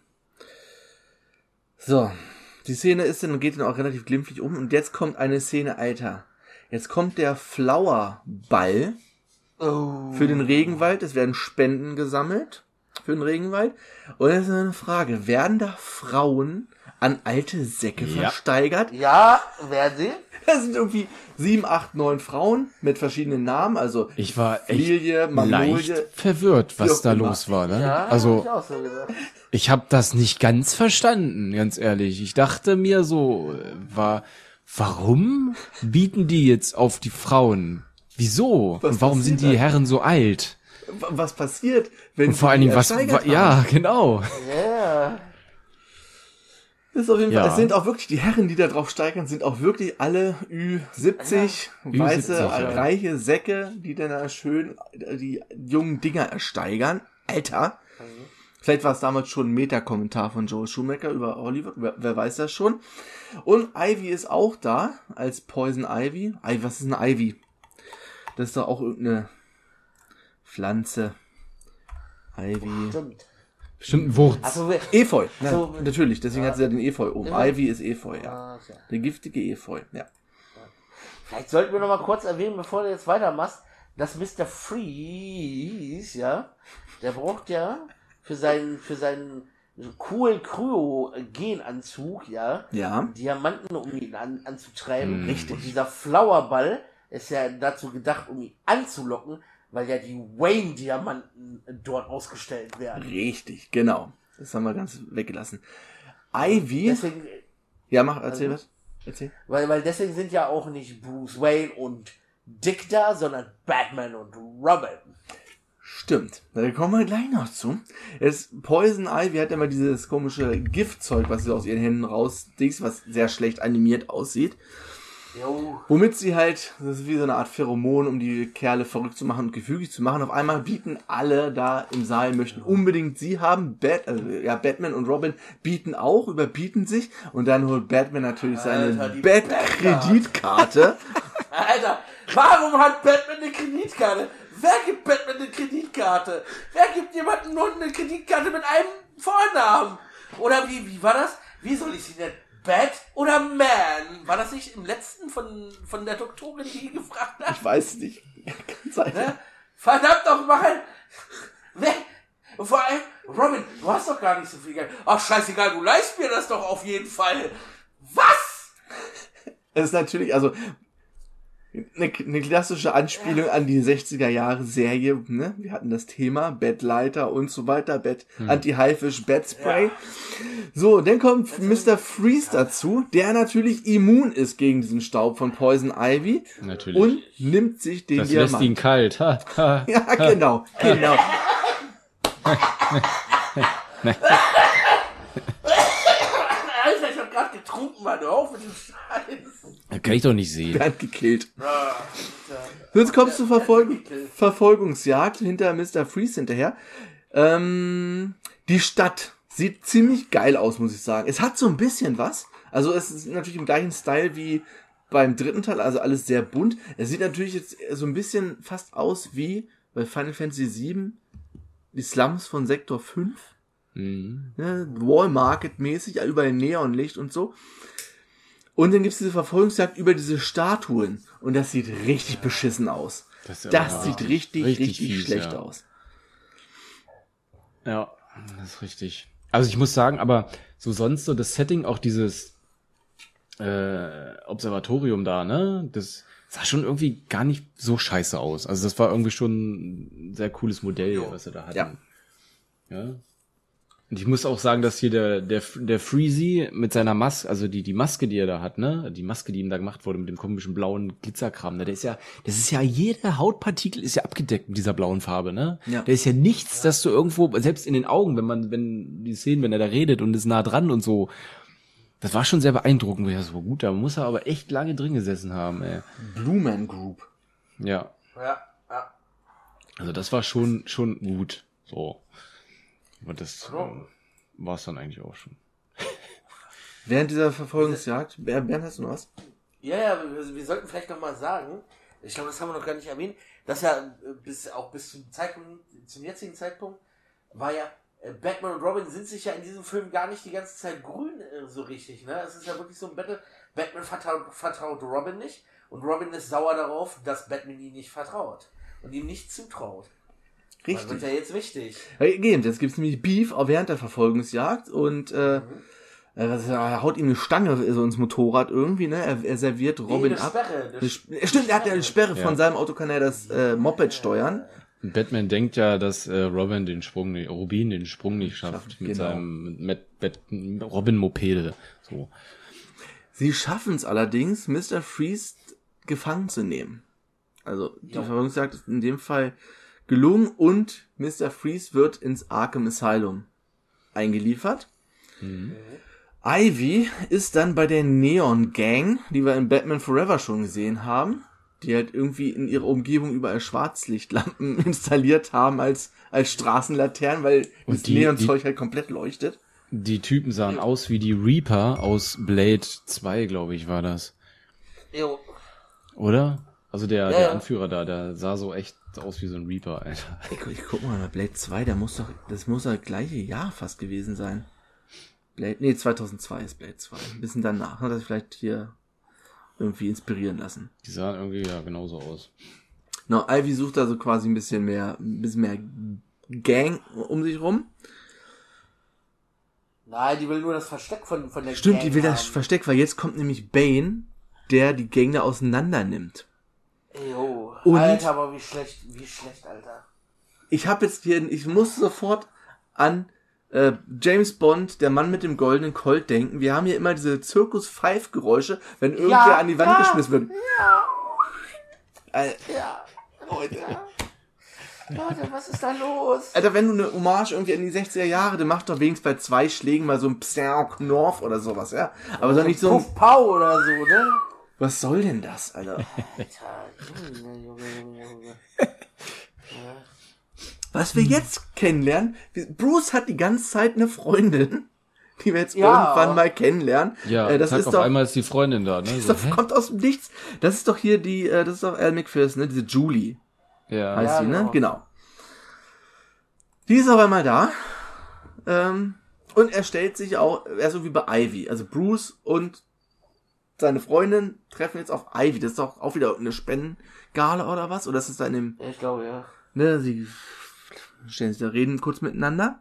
So, die Szene ist dann und geht dann auch relativ glimpflich um. Und jetzt kommt eine Szene, Alter. Jetzt kommt der Flower-Ball Oh. für den Regenwald. Es werden Spenden gesammelt für den Regenwald. Und jetzt ist eine Frage, werden da Frauen an alte Säcke Ja. versteigert? Ja, werden sie? Das sind irgendwie sieben, acht, neun Frauen mit verschiedenen Namen. Also Ich war echt Lilie, Magnolie. leicht verwirrt, Wie auch was da immer. los war. Ne? Ja, hab also ich auch so gesagt. ich habe das nicht ganz verstanden, ganz ehrlich. Ich dachte mir so, äh, war, warum bieten die jetzt auf die Frauen? Wieso? Was Und warum sind passiert die da? Herren so alt? W- Was passiert, wenn Und vor sie allen die Dingen, was, ersteigert wa- ja, genau. Ja. Das ist auf jeden Ja. Fall, es sind auch wirklich, die Herren, die da drauf steigern, sind auch wirklich alle Ü siebzig, Ü weiße, siebzig, ja. reiche Säcke, die dann da schön die jungen Dinger ersteigern. Alter. Vielleicht war es damals schon ein Meta-Kommentar von Joel Schumacher über Hollywood, wer, wer weiß das schon. Und Ivy ist auch da, als Poison Ivy. Ivy, was ist eine Ivy? Das ist doch auch irgendeine Pflanze. Ivy. Stimmt. Bestimmt ein Wurz. Also, wir- Efeu, na, So, natürlich, deswegen ja. hat sie ja den Efeu oben. Immer- Ivy ist Efeu, ja. Ah, ja. Der giftige Efeu, ja. Vielleicht sollten wir noch mal kurz erwähnen, bevor du jetzt weitermachst, dass Mister Freeze, ja, der braucht ja für seinen, für seinen coolen Kryo-Genanzug, ja, Ja. Diamanten, um ihn an, anzutreiben. Hm. Richtig. Und dieser Flowerball ist ja dazu gedacht, um ihn anzulocken, weil ja die Wayne-Diamanten dort ausgestellt werden. Richtig, genau. Das haben wir ganz weggelassen. Ivy. Deswegen, Ja, mach, erzähl Also- was. Erzähl. weil, weil deswegen sind ja auch nicht Bruce Wayne und Dick da, sondern Batman und Robin. Stimmt. Da kommen wir gleich noch zu. Jetzt Poison Ivy hat immer dieses komische Giftzeug, was sie aus ihren Händen rausdingst, was sehr schlecht animiert aussieht. Jo. Womit sie halt, das ist wie so eine Art Pheromon, um die Kerle verrückt zu machen und gefügig zu machen. Auf einmal bieten alle da im Saal, möchten unbedingt sie haben. Bat, also, ja, Batman und Robin bieten auch, überbieten sich. Und dann holt Batman natürlich seine Alter, die Bat-Kreditkarte. Alter, warum hat Batman eine Kreditkarte? Wer gibt Batman eine Kreditkarte? Wer gibt jemandem nur eine Kreditkarte mit einem Vornamen? Oder wie, wie war das? Wie soll ich sie nennen? Bat oder Man? War das nicht im letzten von, von der Doktorin, die gefragt hat? Ich weiß nicht. Kann sein. Ne? Verdammt doch mal! Wer? Und vor allem, Robin, du hast doch gar nicht so viel Geld. Ach, scheißegal, du leihst mir das doch auf jeden Fall. Was? Es ist natürlich, also, eine, eine klassische Anspielung an die sechziger Jahre Serie, ne? Wir hatten das Thema, Bettleiter und so weiter, Bett, Anti-Haifisch, Bettspray. Ja. So, dann kommt Mister Freeze dazu, der natürlich immun ist gegen diesen Staub von Poison Ivy. Natürlich. Und nimmt sich den Das lässt ihn Diamant. kalt. Ha, ha. Ja, genau, genau. Alter, ich hab grad getrunken, Mann. Hör auf mit dem Scheiß. Das kann ich doch nicht sehen. Bernd gekillt. Jetzt kommst du Verfolg Verfolgungsjagd hinter Mister Freeze hinterher. Ähm, die Stadt sieht ziemlich geil aus, muss ich sagen. Es hat so ein bisschen was. Also es ist natürlich im gleichen Style wie beim dritten Teil, also alles sehr bunt. Es sieht natürlich jetzt so ein bisschen fast aus wie bei Final Fantasy sieben die Slums von Sektor fünf. Mhm. Ne, Wall Market mäßig, überall Neonlicht und so. Und dann gibt's diese Verfolgungsjagd über diese Statuen. Und das sieht richtig ja. beschissen aus. Das, das ja, sieht richtig, richtig, richtig fies, schlecht ja. aus. Ja, das ist richtig. Also ich muss sagen, aber so sonst so das Setting, auch dieses äh, Observatorium da, ne, das sah schon irgendwie gar nicht so scheiße aus. Also das war irgendwie schon ein sehr cooles Modell, jo. was sie da hatten. Ja. ja. Und ich muss auch sagen, dass hier der der der Freezy mit seiner Maske, also die die Maske, die er da hat, ne, die Maske, die ihm da gemacht wurde mit dem komischen blauen Glitzerkram, ne, der ist ja, das ist ja jede Hautpartikel ist ja abgedeckt mit dieser blauen Farbe, ne. Ja. Da ist ja nichts, dass du irgendwo, selbst in den Augen, wenn man, wenn die Szenen, wenn er da redet und ist nah dran und so, das war schon sehr beeindruckend, weil ich so gut, da muss er aber echt lange drin gesessen haben, ey. Blue Man Group. Ja. Ja, ja. Also das war schon schon gut, so. Aber das ähm, war es dann eigentlich auch schon. Während dieser Verfolgungsjagd, Bernd, hast du noch was? Ja, ja, wir, wir sollten vielleicht noch mal sagen, ich glaube, das haben wir noch gar nicht erwähnt, dass ja bis auch bis zum Zeitpunkt, zum jetzigen Zeitpunkt, war ja, Batman und Robin sind sich ja in diesem Film gar nicht die ganze Zeit grün äh, so richtig, ne? Es ist ja wirklich so ein Battle, Batman vertraut, vertraut Robin nicht und Robin ist sauer darauf, dass Batman ihm nicht vertraut und ihm nicht zutraut. Richtig. Das wird ja jetzt wichtig. Geht, jetzt gibt's nämlich Beef auch während der Verfolgungsjagd und äh, mhm. er haut ihm eine Stange so ins Motorrad irgendwie, ne? Er, er serviert Robin nee, eine ab. Sperre, eine eine Sperre. Stimmt, er hat ja eine Sperre ja. von seinem Auto, kann er das äh, Moped steuern. Batman denkt ja, dass äh, Robin den Sprung nicht, Robin den Sprung nicht schafft Schafft, mit genau. seinem mit, mit, mit Robin Mopede. So. Sie schaffen es allerdings, Mister Freeze gefangen zu nehmen. Also die ja. Verfolgungsjagd ist in dem Fall gelungen und Mister Freeze wird ins Arkham Asylum eingeliefert. Mhm. Ivy ist dann bei der Neon Gang, die wir in Batman Forever schon gesehen haben, die halt irgendwie in ihrer Umgebung überall Schwarzlichtlampen installiert haben als als Straßenlaternen, weil das Neonzeug halt komplett leuchtet. Die Typen sahen aus wie die Reaper aus Blade zwei, glaube ich, war das. Jo. Oder? Also der, ja, der ja. Anführer da, der sah so echt aus wie so ein Reaper, Alter. Ich, ich guck mal, Blade zwei, der muss doch, das muss das gleiche Jahr fast gewesen sein. Blade, nee, zweitausendzwei ist Blade zwei. Ein bisschen danach, hat er sich vielleicht hier irgendwie inspirieren lassen. Die sahen irgendwie ja genauso aus. No, Ivy sucht also quasi ein bisschen mehr, ein bisschen mehr Gang um sich rum. Nein, die will nur das Versteck von, von der Stimmt, Gang die will haben. das Versteck, weil jetzt kommt nämlich Bane, der die Gang da auseinander nimmt. Jo, Und Alter, aber wie schlecht, wie schlecht, Alter. Ich habe jetzt hier, ich muss sofort an äh, James Bond, der Mann mit dem goldenen Colt, denken. Wir haben hier immer diese Zirkus-Pfeif-Geräusche, wenn irgendwer ja, an die Wand ja, geschmissen wird. Ja. Al- ja. Leute. Leute, was ist da los? Alter, wenn du eine Hommage irgendwie in die sechziger Jahre, dann mach doch wenigstens bei zwei Schlägen mal so ein Psau-Knorf oder sowas, ja. Aber so nicht so ein Puff-Pau oder so, ne? Was soll denn das, Alter? Alter, Junge, Junge, Junge, Junge. Was wir jetzt kennenlernen, Bruce hat die ganze Zeit eine Freundin, die wir jetzt Ja. irgendwann mal kennenlernen. Ja, äh, das zack, ist auf doch, einmal ist die Freundin da, ne? das So, doch, hä? kommt aus dem Nichts. Das ist doch hier die, äh, das ist doch Al McPherson, ne? Diese Julie Ja. heißt Ja, sie, ne? genau. Genau. Die ist auf einmal da. Ähm, und er stellt sich auch, er ist so wie bei Ivy. Also Bruce und seine Freundin treffen jetzt auf Ivy. Das ist doch auch wieder eine Spendengala oder was? Oder ist das da in dem, Ja, ich glaube, ja. ne, sie stellen sich da, reden kurz miteinander.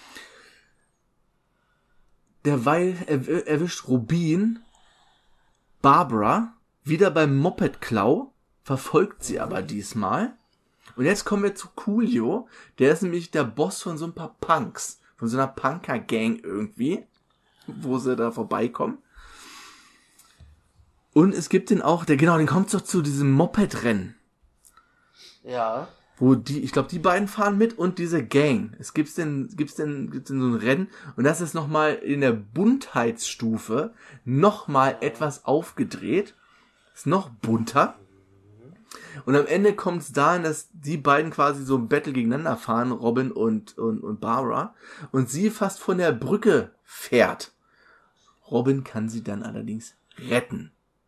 Derweil erw- erwischt Rubin Barbara wieder beim Moped-Klau, verfolgt sie aber diesmal. Und jetzt kommen wir zu Coolio. Der ist nämlich der Boss von so ein paar Punks. Von so einer Punker-Gang irgendwie. Wo sie da vorbeikommen. Und es gibt den auch, der genau, den kommt doch zu diesem Moped-Rennen. Ja. Wo die, ich glaube, die beiden fahren mit und diese Gang. Es gibt's denn, gibt's denn, gibt's denn so ein Rennen und das ist nochmal in der Buntheitsstufe nochmal etwas aufgedreht. Ist noch bunter. Und am Ende kommt es dahin, dass die beiden quasi so ein Battle gegeneinander fahren, Robin und, und, und Barbara, und sie fast von der Brücke fährt. Robin kann sie dann allerdings retten.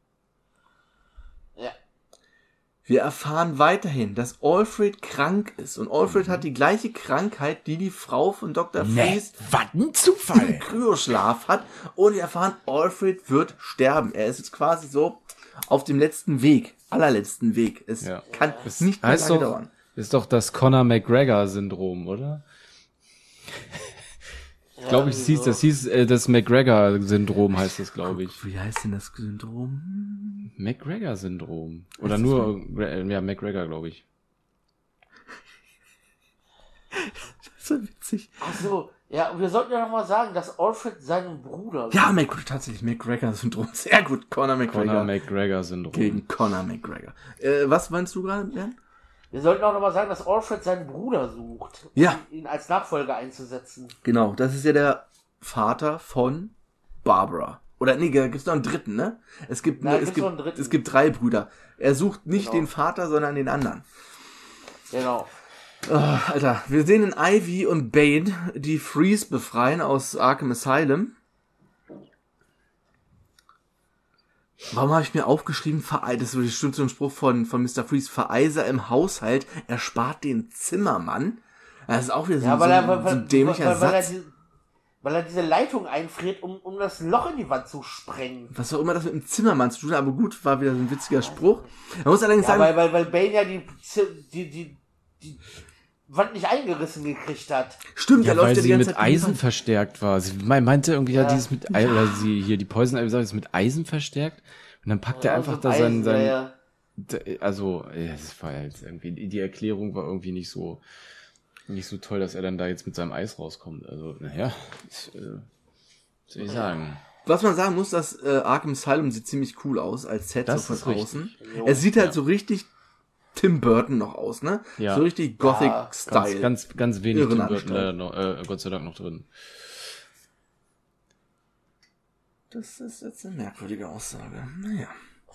Ja. Wir erfahren weiterhin, dass Alfred krank ist. Und Alfred mhm. hat die gleiche Krankheit, die die Frau von Doktor Freeze nee, was ein Zufall. im Kryoschlaf hat. Und wir erfahren, Alfred wird sterben. Er ist jetzt quasi so auf dem letzten Weg, allerletzten Weg. Es ja. kann es nicht mehr heißt lange doch, dauern. Ist doch das Conor-McGregor-Syndrom, oder? Ja, glaube ich, es hieß, das hieß äh, das McGregor-Syndrom heißt das, glaube ich. Wie heißt denn das Syndrom? McGregor-Syndrom. Oder nur, äh, ja, McGregor, glaube ich. Das ist so witzig. Ach so, ja, und wir sollten ja nochmal sagen, dass Alfred seinen Bruder... Ja, Mac- tatsächlich, McGregor-Syndrom. Sehr gut, Conor McGregor. Conor McGregor-Syndrom. Gegen Conor McGregor. Äh, was meinst du gerade, Bernd? Wir sollten auch nochmal sagen, dass Alfred seinen Bruder sucht, um ja. ihn als Nachfolger einzusetzen. Genau, das ist ja der Vater von Barbara. Oder nee, da gibt's noch einen dritten, ne? Es gibt, Nein, es, gibt, gibt es gibt drei Brüder. Er sucht nicht genau. den Vater, sondern den anderen. Genau. Oh, Alter, wir sehen in Ivy und Bane, die Freeze befreien aus Arkham Asylum. Warum habe ich mir aufgeschrieben, Vere- das ist bestimmt so ein Spruch von, von Mister Freeze, Vereiser im Haushalt, erspart den Zimmermann. Das ist auch wieder so, ja, weil so, er, weil, so ein dämlicher weil, weil, Satz. er die, weil er diese Leitung einfriert, um, um das Loch in die Wand zu sprengen. Was auch immer das mit dem Zimmermann zu tun hat, aber gut, war wieder so ein witziger Spruch. Man muss allerdings ja, sagen, weil, weil, weil Bane ja die, die, die, die Wand nicht eingerissen gekriegt hat. Stimmt, ja, er läuft weil ja die sie ganze mit Zeit Eisen gegen- verstärkt war. Sie meinte irgendwie, ja, Ja. die ist mit Eisen, oder sie hier, die Poison Ivy ist mit Eisen verstärkt. Und dann packt er Ja, einfach so da Eisen, sein, sein, ja, ja. also, ja, das war jetzt irgendwie, die Erklärung war irgendwie nicht so, nicht so toll, dass er dann da jetzt mit seinem Eis rauskommt. Also, naja, äh, was soll ich sagen? Was man sagen muss, dass äh, Arkham Asylum sieht ziemlich cool aus als Set Das so ist von richtig. außen. Jo. Es sieht halt Ja. so richtig Tim Burton noch aus, ne? Ja. So richtig Ja, Gothic-Style. Ganz, ganz, ganz wenig Tim Irrenanstalt. Burton leider noch, äh, Gott sei Dank noch drin. Das ist jetzt eine merkwürdige Aussage. Naja.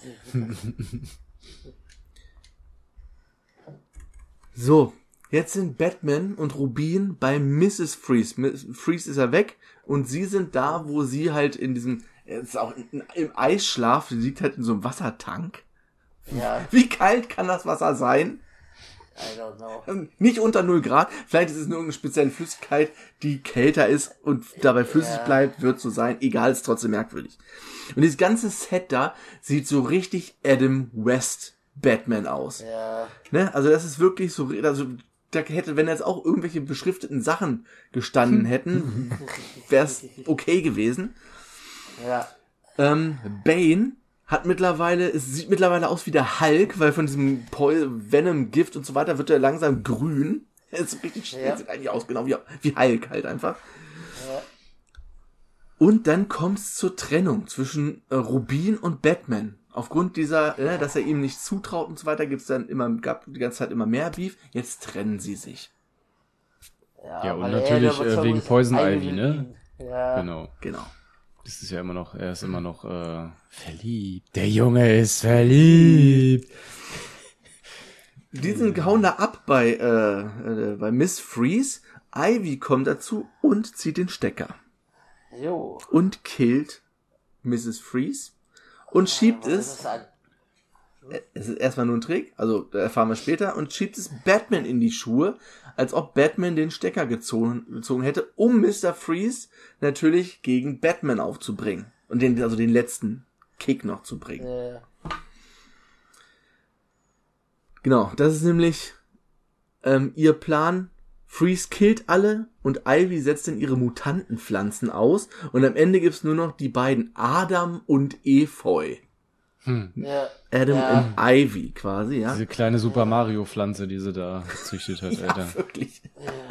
So, jetzt sind Batman und Rubin bei Missus Freeze. Miss Freeze ist ja weg und sie sind da, wo sie halt in diesem, er ist auch in, im Eisschlaf, sie liegt halt in so einem Wassertank. Ja, Wie kalt kann das Wasser sein? I don't know. Nicht unter null Grad. Vielleicht ist es nur irgendeine spezielle Flüssigkeit, die kälter ist und dabei flüssig Ja. bleibt, wird so sein. Egal, ist trotzdem merkwürdig. Und dieses ganze Set da sieht so richtig Adam West Batman aus. Ja, Ne? Also das ist wirklich so, also da hätte, wenn jetzt auch irgendwelche beschrifteten Sachen gestanden hätten, wäre es okay gewesen. ja. Ähm, Bane hat mittlerweile, es sieht mittlerweile aus wie der Hulk, weil von diesem Venom-Gift und so weiter wird er langsam grün. Er ist richtig, Ja. sieht eigentlich aus, genau wie, wie Hulk halt einfach. Ja. Und dann kommt's zur Trennung zwischen äh, Rubin und Batman. Aufgrund dieser, äh, dass er ihm nicht zutraut und so weiter, gibt's dann immer, gab die ganze Zeit immer mehr Beef. Jetzt trennen sie sich. Ja, und weil natürlich, er der äh, wegen ist Poison eigentlich Ivy, ne? Ja. Genau. Genau. Das ist ja immer noch, er ist immer noch äh, verliebt. Der Junge ist verliebt. Die sind hauen da ab bei, äh, äh, bei Miss Freeze. Ivy kommt dazu und zieht den Stecker. Jo. Und killt Missus Freeze. Und schiebt Das es, ist ein, es ist erstmal nur ein Trick, also da erfahren wir später, und schiebt es Batman in die Schuhe, als ob Batman den Stecker gezogen, gezogen hätte, um Mister Freeze natürlich gegen Batman aufzubringen. Und den, also den letzten Kick noch zu bringen. äh, Genau, das ist nämlich ähm, ihr Plan. Freeze killt alle und Ivy setzt dann ihre Mutantenpflanzen aus. Und am Ende gibt's nur noch die beiden Adam und Efeu. ja. Adam Ja. und Ivy quasi, ja. Diese kleine Super Mario Pflanze, die sie da gezüchtet hat, Alter. Ja, wirklich.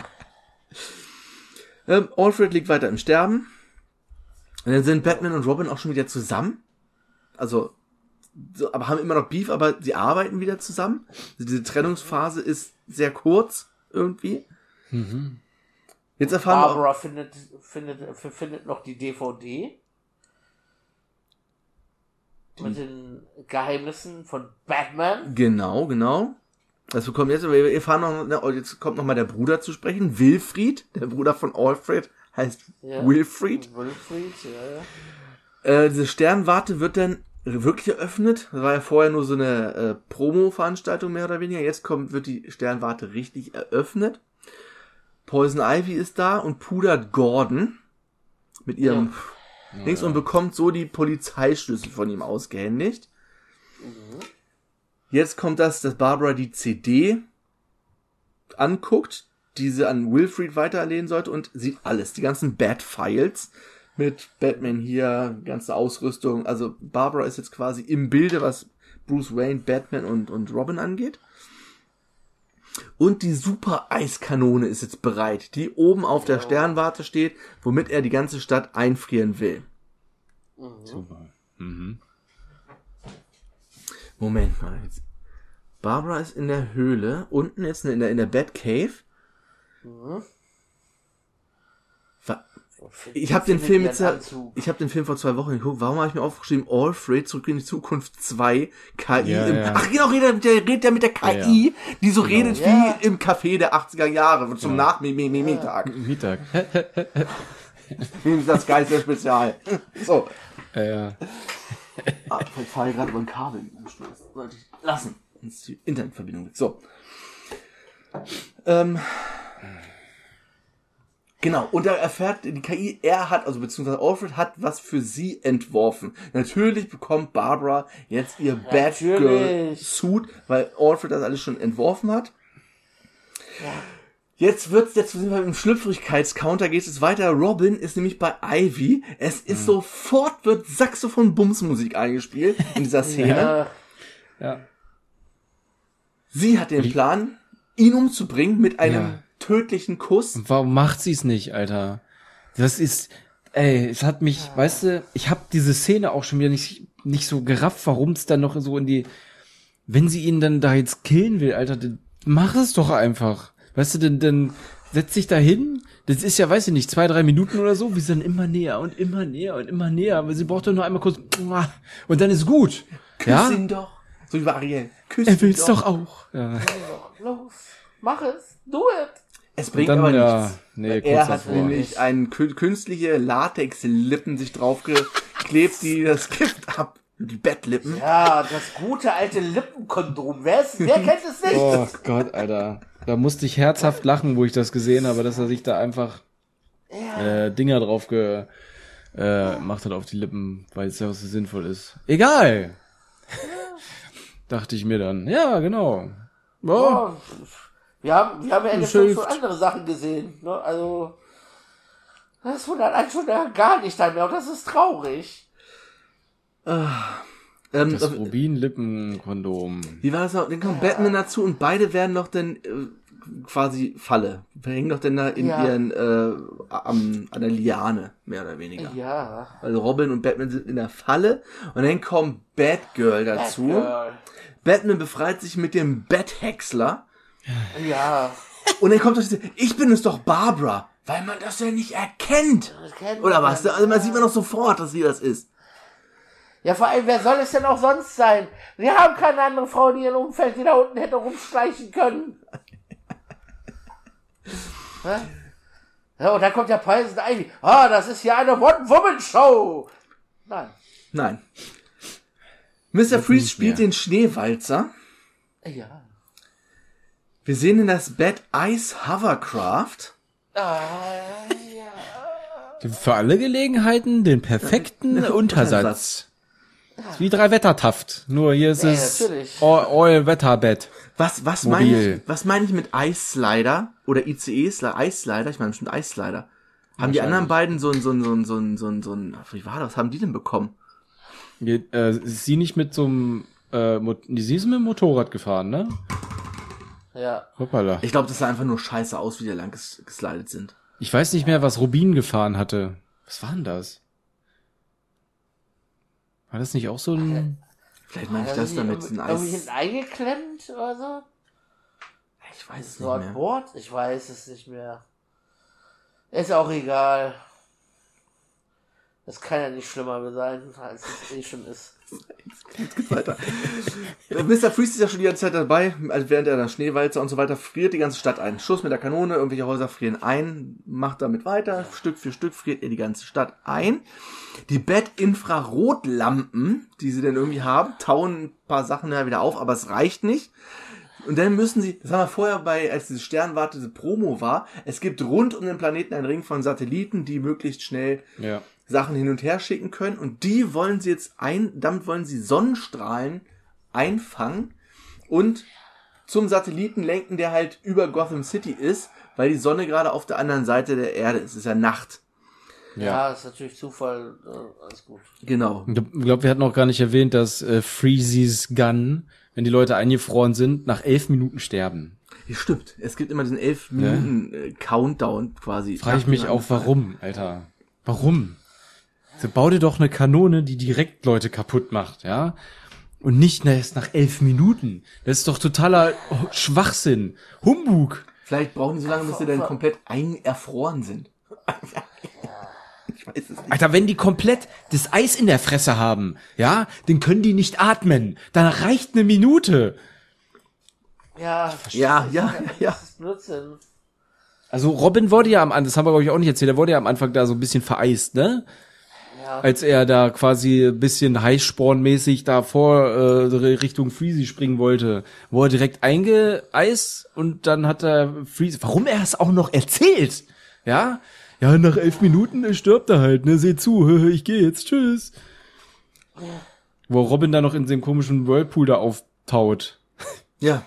Ähm, Alfred liegt weiter im Sterben. Und dann sind Batman und Robin auch schon wieder zusammen. Also, so, aber haben immer noch Beef, aber sie arbeiten wieder zusammen. Also diese Trennungsphase ist sehr kurz irgendwie. Mhm. Jetzt erfahren wir auch, Barbara findet, findet, findet noch die D V D. Mit den Geheimnissen von Batman. Genau, genau. Das bekommt jetzt, wir erfahren noch, jetzt kommt noch mal der Bruder zu sprechen, Wilfried, der Bruder von Alfred, heißt Ja. Wilfried. Wilfried, ja, ja. Äh, diese Sternwarte wird dann wirklich eröffnet. Das war ja vorher nur so eine äh, Promo-Veranstaltung mehr oder weniger. Jetzt kommt, wird die Sternwarte richtig eröffnet. Poison Ivy ist da und pudert Gordon mit ihrem Ja. Dings Ja, ja. und bekommt so die Polizeischlüssel von ihm ausgehändigt. Mhm. Jetzt kommt das, dass Barbara die C D anguckt, die sie an Wilfried weiterlehnen sollte und sieht alles, die ganzen Bat-Files mit Batman hier, ganze Ausrüstung. Also Barbara ist jetzt quasi im Bilde, was Bruce Wayne, Batman und, und Robin angeht. Und die Super-Eiskanone ist jetzt bereit, die oben auf der Sternwarte steht, womit er die ganze Stadt einfrieren will. Super. Mhm. Moment mal. Jetzt. Barbara ist in der Höhle, unten jetzt in der, in der Batcave. Mhm. Wa- Ich habe den Findet Film ihren jetzt ja, Anzug. ich habe den Film vor zwei Wochen geguckt. Warum habe ich mir aufgeschrieben, Alfred, Zurück in die Zukunft zwei, K I Ja, im, ja. ach genau, redet, der redet ja mit der K I, die so redet Ja. wie im Café der achtziger Jahre, zum Nach-Mittag. Mittag. Wie das Geister-Spezial. So. Äh, ja. Ah, ich fahre gerade über ein Kabel gestoßen. Sollte ich lassen. Dann ist die Internetverbindung weg. So. Ähm. Genau, und da erfährt die K I, er hat, also beziehungsweise Alfred hat was für sie entworfen. Natürlich bekommt Barbara jetzt ihr Batgirl-Suit, weil Alfred das alles schon entworfen hat. Ja. Jetzt wird's, jetzt sind wir im Schlüpfrigkeitscounter, geht es weiter. Robin ist nämlich bei Ivy. Es ist sofort, wird Saxophon-Bums-Musik eingespielt in dieser Szene. Ja. Ja. Sie hat den Plan, ihn umzubringen mit einem Ja. tödlichen Kuss. Und warum macht sie es nicht, Alter? Das ist, ey, es hat mich, weißt du, ich habe diese Szene auch schon wieder nicht, nicht so gerafft, warum es dann noch so in die, wenn sie ihn dann da jetzt killen will, Alter, dann mach es doch einfach. Weißt du, dann, dann setz dich da hin. Das ist ja, weiß ich nicht, zwei, drei Minuten oder so. Wir sind immer näher und immer näher und immer näher. Aber sie braucht doch nur einmal kurz, und dann ist gut. Küss Ja? ihn doch. So wie Ariel. Küss Er ihn will's doch auch. Ja. Los, mach es, do it. Es bringt Dann, aber ja, nichts. nee, Weil kurz er hat davor. nämlich ein kü- künstliche Latex-Lippen sich draufgeklebt, die das Gift ab. Die Bettlippen. Ja, das gute alte Lippenkondom. Wer, ist, wer kennt es nicht? Oh Gott, Alter. Da musste ich herzhaft lachen, wo ich das gesehen habe, dass er sich da einfach äh, Dinger drauf ge, äh, gemacht hat auf die Lippen, weil es ja auch so sinnvoll ist. Egal! Dachte ich mir dann. Ja, genau. Oh, Oh, wir haben, wir haben ja in dem Das Film hilft. schon andere Sachen gesehen. Ne? Also, das wundert einen schon gar nicht mehr. Und das ist traurig. Ähm, das Rubin-Lippen-Kondom. wie war das noch? Dann kommt Batman dazu und beide werden doch dann äh, quasi Falle. Wir hängen doch dann da in Ja. ihren, äh, am, an der Liane, mehr oder weniger. Ja. Also Robin und Batman sind in der Falle und dann kommt Batgirl dazu. Batgirl. Batman befreit sich mit dem Bat-Häcksler. Ja. Und dann kommt doch diese, ich bin es doch Barbara, weil man das ja nicht erkennt. Das kennt Oder man. was? Also man sieht man doch sofort, dass sie das ist. Ja, vor allem, wer soll es denn auch sonst sein? Wir haben keine andere Frau in ihrem Umfeld, die da unten hätte rumschleichen können. Hä? Ja, und dann kommt ja Poison Ivy. Ah, das ist ja eine One-Woman-Show. Nein. Nein. Mister Freeze nicht spielt mehr. den Schneewalzer. Ja. Wir sehen in das Bat Ice Hovercraft. Ah, ja. Für alle Gelegenheiten den perfekten Untersatz. Ist wie drei Wettertaft. Nur hier ist Ja, es natürlich. All-Wetterbett. Was, was Mobil. meine ich, was meine ich mit Ice Slider oder I C E-Slider? Ice Slider? Ich meine bestimmt Ice Slider. Haben die anderen beiden so ein, so ein, so ein, so ein, so ein, so ein, wie war das? Haben die denn bekommen? Geht, äh, ist sie nicht mit so einem, äh, Mot- sie ist mit dem Motorrad gefahren, ne? Ja. Hoppala. Ich glaube, das sah einfach nur scheiße aus, wie die lang ges geslidet sind. Ich weiß nicht mehr, was Rubin gefahren hatte. Was war denn das? War das nicht auch so ein... Vielleicht meine ich Hat das er damit sich ein irgendwie Eis. hinten eingeklemmt oder so? Ich weiß es So nicht an mehr. Bord? Ich weiß es nicht mehr. Ist auch egal. Das kann ja nicht schlimmer sein, als es eh schon ist. Jetzt geht's weiter. Mister Freeze ist ja schon die ganze Zeit dabei, also während er da Schneewalzer und so weiter friert die ganze Stadt ein. Schuss mit der Kanone, irgendwelche Häuser frieren ein, macht damit weiter, Stück für Stück friert er die ganze Stadt ein. Die Bat-Infrarotlampen, die sie dann irgendwie haben, tauen ein paar Sachen ja wieder auf, aber es reicht nicht. Und dann müssen sie, das haben wir vorher bei, als diese Sternwarte, diese Promo war, es gibt rund um den Planeten einen Ring von Satelliten, die möglichst schnell Ja. Sachen hin und her schicken können, und die wollen sie jetzt ein, damit wollen sie Sonnenstrahlen einfangen und zum Satelliten lenken, der halt über Gotham City ist, weil die Sonne gerade auf der anderen Seite der Erde ist. Es ist ja Nacht. Ja, Ja. ist natürlich Zufall, äh, alles gut. Genau. Ich glaube, wir hatten auch gar nicht erwähnt, dass äh, Freezes Gun, wenn die Leute eingefroren sind, nach elf Minuten sterben. Ja, stimmt. Es gibt immer diesen elf Minuten äh, Countdown quasi. Frage ich mich auch, warum, Alter. Warum? So, bau dir doch eine Kanone, die direkt Leute kaputt macht, ja? Und nicht erst nach elf Minuten. Das ist doch totaler Schwachsinn. Humbug. Vielleicht brauchen die so lange, bis sie dann komplett eingefroren sind. Ich weiß es nicht. Alter, wenn die komplett das Eis in der Fresse haben, ja, dann können die nicht atmen. Dann reicht eine Minute. Ja, Ja, ja, ja. das ist Blödsinn. Also Robin wurde ja am Anfang, das haben wir glaube ich auch nicht erzählt, der wurde ja am Anfang da so ein bisschen vereist, ne? Ja. Als er da quasi ein bisschen Heißspornmäßig da vor äh, Richtung Freezy springen wollte, wo er direkt eingeeist und dann hat er Freezy, warum er es auch noch erzählt, ja? Ja, nach elf Minuten stirbt er halt, ne? Seht zu, ich gehe jetzt, tschüss. Wo Robin da noch in dem komischen Whirlpool da auftaut. Ja.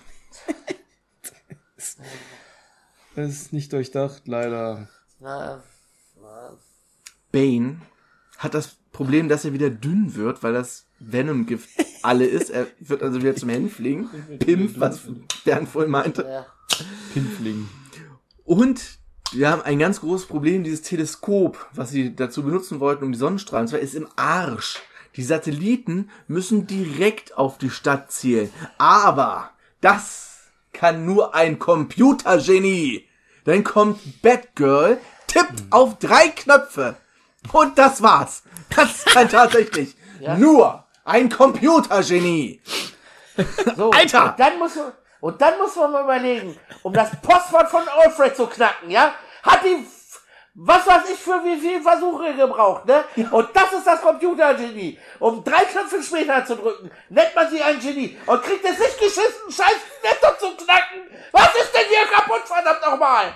Das ist nicht durchdacht, leider. Na, na, Bane hat das Problem, dass er wieder dünn wird, weil das Venom-Gift alle ist. Er wird also wieder zum Hänfling. Pimp, was Bernd vorhin meinte. ja. Pimpfling. Und wir haben ein ganz großes Problem, dieses Teleskop, was sie dazu benutzen wollten, um die Sonnenstrahlen zu, ist im Arsch. Die Satelliten müssen direkt auf die Stadt zielen. Aber das kann nur ein Computergenie. Dann kommt Batgirl, tippt auf drei Knöpfe. Und das war's. Das kann tatsächlich Ja. nur ein Computergenie. So, Alter! Und dann muss man, und dann muss man mal überlegen, um das Postwort von Alfred zu knacken, ja? Hat die, was weiß ich für wie viele Versuche gebraucht, ne? Und das ist das Computergenie. Um drei Knöpfe später zu drücken, nennt man sie ein Genie und kriegt es nicht geschissen, scheiß Laptop zu knacken. Was ist denn hier kaputt, verdammt nochmal?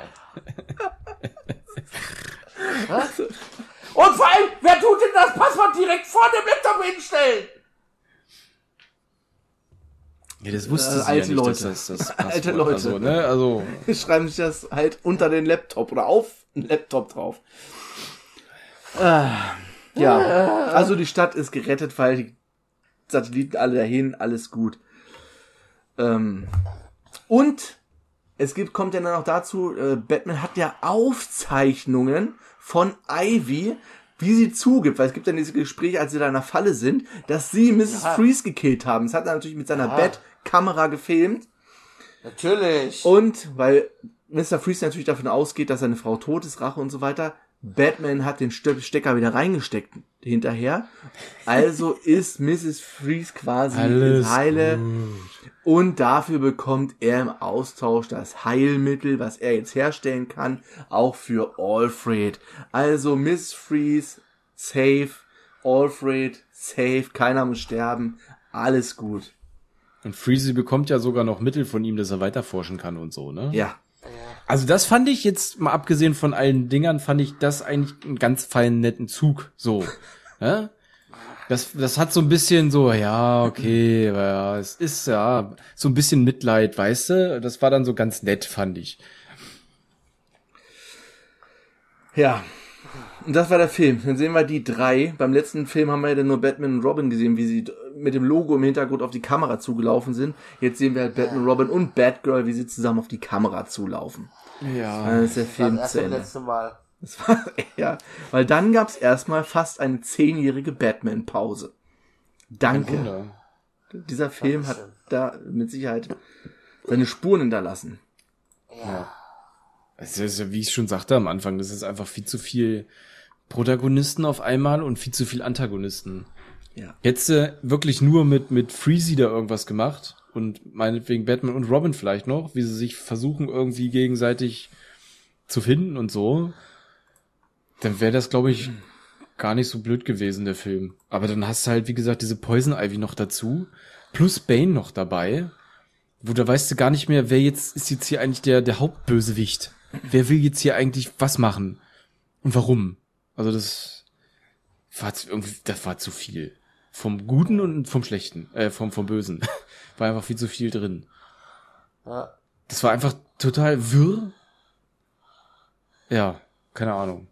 Was? Und vor allem, wer tut denn das Passwort direkt vor dem Laptop hinstellen? Ja, das wusste Äh, sie alte ja nicht, Leute. dass das das Passwort, Alte Leute. Also, ne, also, Schreiben sich das halt unter den Laptop oder auf den Laptop drauf. Äh, ja, also die Stadt ist gerettet, weil die Satelliten alle dahin, alles gut. Ähm, und es gibt, kommt ja dann noch dazu, äh, Batman hat ja Aufzeichnungen von Ivy, wie sie zugibt, weil es gibt dann diese Gespräche, als sie da in der Falle sind, dass sie Misses Ja. Freeze gekillt haben. Das hat er natürlich mit seiner Ja. Bat-Kamera gefilmt. Natürlich. Und weil Mister Freeze natürlich davon ausgeht, dass seine Frau tot ist, Rache und so weiter, Batman hat den Ste- Stecker wieder reingesteckt hinterher. Also ist Misses Freeze quasi alles in Heile. gut. Und dafür bekommt er im Austausch das Heilmittel, was er jetzt herstellen kann, auch für Alfred. Also Miss Freeze, safe, Alfred, safe, keiner muss sterben, alles gut. Und Freezy bekommt ja sogar noch Mittel von ihm, dass er weiterforschen kann und so, ne? Ja. Also das fand ich jetzt, mal abgesehen von allen Dingern, fand ich das eigentlich einen ganz feinen, netten Zug, so, ne? Das, das hat so ein bisschen so, ja, okay, ja, es ist ja so ein bisschen Mitleid, weißt du? Das war dann so ganz nett, fand ich. Ja. Und das war der Film. Dann sehen wir die drei. Beim letzten Film haben wir ja dann nur Batman und Robin gesehen, wie sie mit dem Logo im Hintergrund auf die Kamera zugelaufen sind. Jetzt sehen wir halt Batman, Robin und Batgirl, wie sie zusammen auf die Kamera zulaufen. Ja. Dann ist der Film das zu erste und Ende. letzte Mal. Das war, ja, weil dann gab's erstmal fast eine zehnjährige Batman-Pause. Danke. Wunder. Dieser Film hat Dankeschön. da mit Sicherheit seine Spuren hinterlassen. Ja. Es ist ja, wie ich schon sagte am Anfang, das ist einfach viel zu viel Protagonisten auf einmal und viel zu viel Antagonisten. Ja. Hättest du wirklich nur mit, mit Freezy da irgendwas gemacht und meinetwegen Batman und Robin vielleicht noch, wie sie sich versuchen irgendwie gegenseitig zu finden und so, dann wäre das, glaube ich, gar nicht so blöd gewesen, der Film. Aber dann hast du halt, wie gesagt, diese Poison Ivy noch dazu, plus Bane noch dabei, wo da weißt du gar nicht mehr, wer jetzt ist jetzt hier eigentlich der, der Hauptbösewicht. Wer will jetzt hier eigentlich was machen? Und warum? Also das war irgendwie, das war zu viel. Vom Guten und vom Schlechten, äh, vom, vom Bösen. War einfach viel zu viel drin. Ja. Das war einfach total wirr. Ja, keine Ahnung.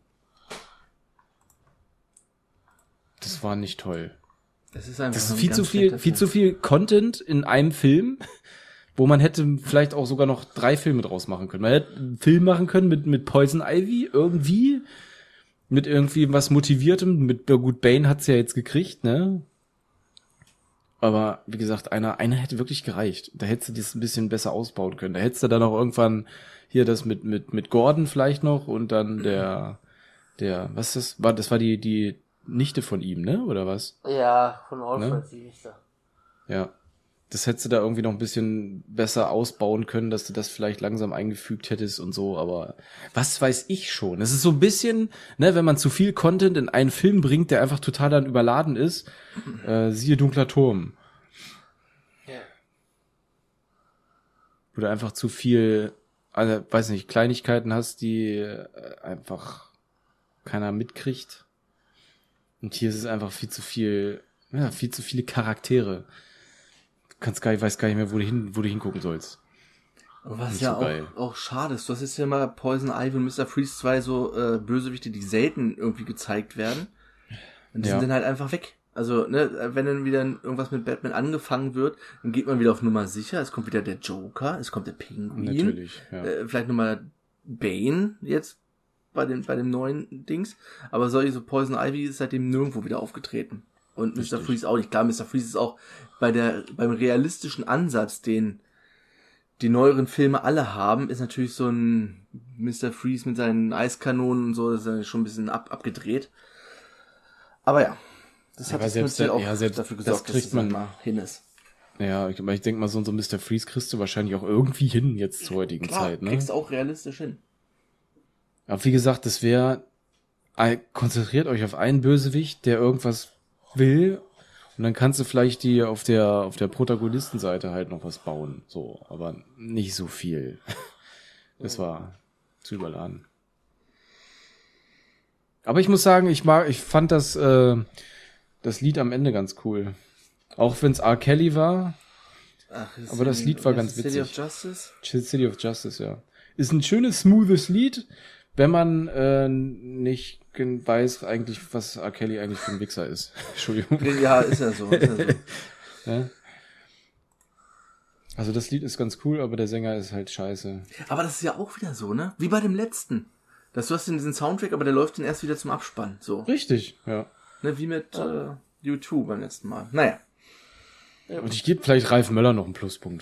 Das war nicht toll. Das ist einfach Das ist ein viel ganz zu viel, schlechter viel Film. zu viel Content in einem Film, wo man hätte vielleicht auch sogar noch drei Filme draus machen können. Man hätte einen Film machen können mit, mit Poison Ivy irgendwie, mit irgendwie was Motiviertem, mit, ja gut, Bane hat's ja jetzt gekriegt, ne? Aber, wie gesagt, einer, einer hätte wirklich gereicht. Da hättest du das ein bisschen besser ausbauen können. Da hättest du dann auch irgendwann hier das mit, mit, mit Gordon vielleicht noch und dann der, der, was ist das? War, das war die, die Nichte von ihm, ne? Oder was? Ja, von Alfred, Ne? die ich da. Ja. Das hättest du da irgendwie noch ein bisschen besser ausbauen können, dass du das vielleicht langsam eingefügt hättest und so, aber was weiß ich schon. Es ist so ein bisschen, ne, wenn man zu viel Content in einen Film bringt, der einfach total dann überladen ist, äh, siehe Dunkler Turm. Ja. Wo du einfach zu viel, also, weiß nicht, Kleinigkeiten hast, die äh, einfach keiner mitkriegt. Und hier ist es einfach viel zu viel, ja, viel zu viele Charaktere. Du kannst gar nicht, weißt gar nicht mehr, wo du hin, wo du hingucken sollst. Was Nicht ja so geil. auch, auch schade ist. Du hast jetzt ja mal Poison Ivy und Mister Freeze zwei so äh, Bösewichte, die selten irgendwie gezeigt werden. Und die Ja. sind dann halt einfach weg. Also, ne, wenn dann wieder irgendwas mit Batman angefangen wird, dann geht man wieder auf Nummer sicher. Es kommt wieder der Joker, es kommt der Pinguin. Natürlich, ja. Äh, vielleicht nochmal Bane jetzt bei dem, bei dem neuen Dings. Aber solche so Poison Ivy ist seitdem nirgendwo wieder aufgetreten. Und Mister Richtig. Freeze auch nicht. Klar, Mister Freeze ist auch bei der, beim realistischen Ansatz, den die neueren Filme alle haben, ist natürlich so ein Mister Freeze mit seinen Eiskanonen und so, das ist ja schon ein bisschen ab, abgedreht. Aber ja, das hat aber jetzt selbst natürlich da- auch ja, selbst dafür das gesorgt, dass kriegt es man- mal hin ist. Ja, ich, ich denke mal, so, so Mister Freeze kriegst du wahrscheinlich auch irgendwie hin jetzt zur heutigen Klar, Zeit, ne? kriegst du auch realistisch hin. Aber wie gesagt, das wäre, konzentriert euch auf einen Bösewicht, der irgendwas will, und dann kannst du vielleicht die auf der, auf der Protagonistenseite halt noch was bauen, so, aber nicht so viel. Das war zu überladen. Aber ich muss sagen, ich mag, ich fand das, äh, das Lied am Ende ganz cool. Auch wenn es R. Kelly war, Ach, Aber das Lied war ganz City witzig. of Justice? City of Justice, ja. Ist ein schönes, smoothes Lied, wenn man äh, nicht gen- weiß eigentlich, was R. Kelly eigentlich für ein Wichser ist. Entschuldigung. Ja, ist ja so. Ist ja so. Ja. Also das Lied ist ganz cool, aber der Sänger ist halt scheiße. Aber das ist ja auch wieder so, ne? Wie bei dem letzten. Dass du hast diesen Soundtrack, aber der läuft dann erst wieder zum Abspann. So. Richtig, ja. Ne, wie mit äh, U zwei beim letzten Mal. Naja. Und ich gebe vielleicht Ralf Möller noch einen Pluspunkt.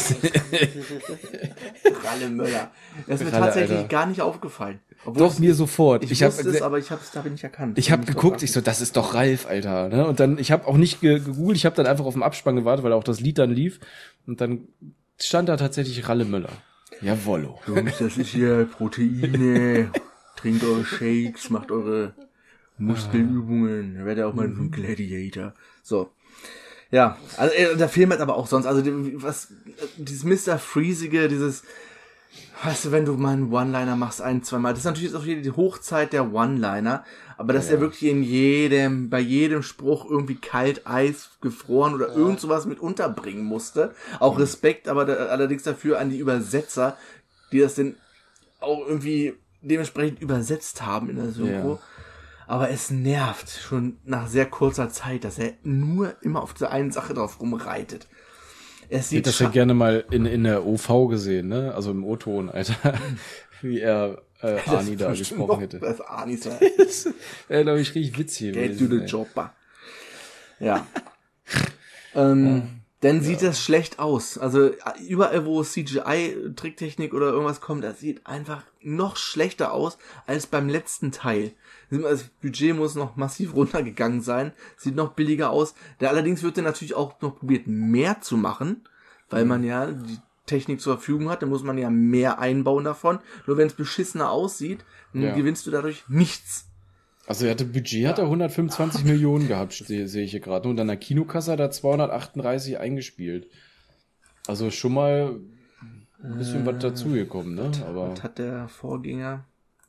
Ralle Möller. Das ist mir Ralle, tatsächlich Alter. gar nicht aufgefallen. Obwohl Doch, es- mir sofort. Ich, Ich, hab, wusste es, aber ich habe es da nicht erkannt. ich habe Bin geguckt, drauf ich so, das ist doch Ralf, Alter. Ne? Und dann, ich habe auch nicht ge- gegoogelt, ich habe dann einfach auf den Abspann gewartet, weil auch das Lied dann lief. Und dann stand da tatsächlich Ralle Möller. Jawollo. Jungs, das ist hier Proteine. Trinkt eure Shakes, macht eure Muskelübungen. Dann werdet ihr auch mal so ein Gladiator. So. Ja, also äh, der Film hat aber auch sonst, also die- was, äh, dieses Mister Freezige, dieses, weißt du, wenn du mal einen One-Liner machst, ein, zwei Mal, das ist natürlich jetzt auch wieder die Hochzeit der One-Liner, aber dass er wirklich in jedem, bei jedem Spruch irgendwie kalt, Eis, gefroren oder irgend sowas mit unterbringen musste. Auch Respekt, aber da, allerdings dafür an die Übersetzer, die das denn auch irgendwie dementsprechend übersetzt haben in der Synchro. Ja. Aber es nervt schon nach sehr kurzer Zeit, dass er nur immer auf dieser einen Sache drauf rumreitet. Es Ich hätte sieht das ja scha- gerne mal in, in der O V gesehen, ne? Also im O-Ton, Alter. Wie er äh, Das Arnie da bestimmt gesprochen noch- hätte. Das Arnie ist ja Wäre, glaube ich, richtig witzig Get to gewesen. the ey. Chopper. Ja. ähm, dann sieht das schlecht aus. Also überall, wo C G I-Tricktechnik oder irgendwas kommt, das sieht einfach noch schlechter aus als beim letzten Teil. Das Budget muss noch massiv runtergegangen sein, sieht noch billiger aus. Da allerdings wird dann natürlich auch noch probiert, mehr zu machen, weil man ja die Technik zur Verfügung hat, dann muss man ja mehr einbauen davon. Nur wenn es beschissener aussieht, dann Ja. gewinnst du dadurch nichts. Also er hatte Budget, hat er hundertfünfundzwanzig Millionen gehabt, sehe seh ich hier gerade. Und an der Kinokasse hat er zweihundertachtunddreißig eingespielt. Also schon mal ein bisschen was dazugekommen, ne? Aber Was hat der Vorgänger?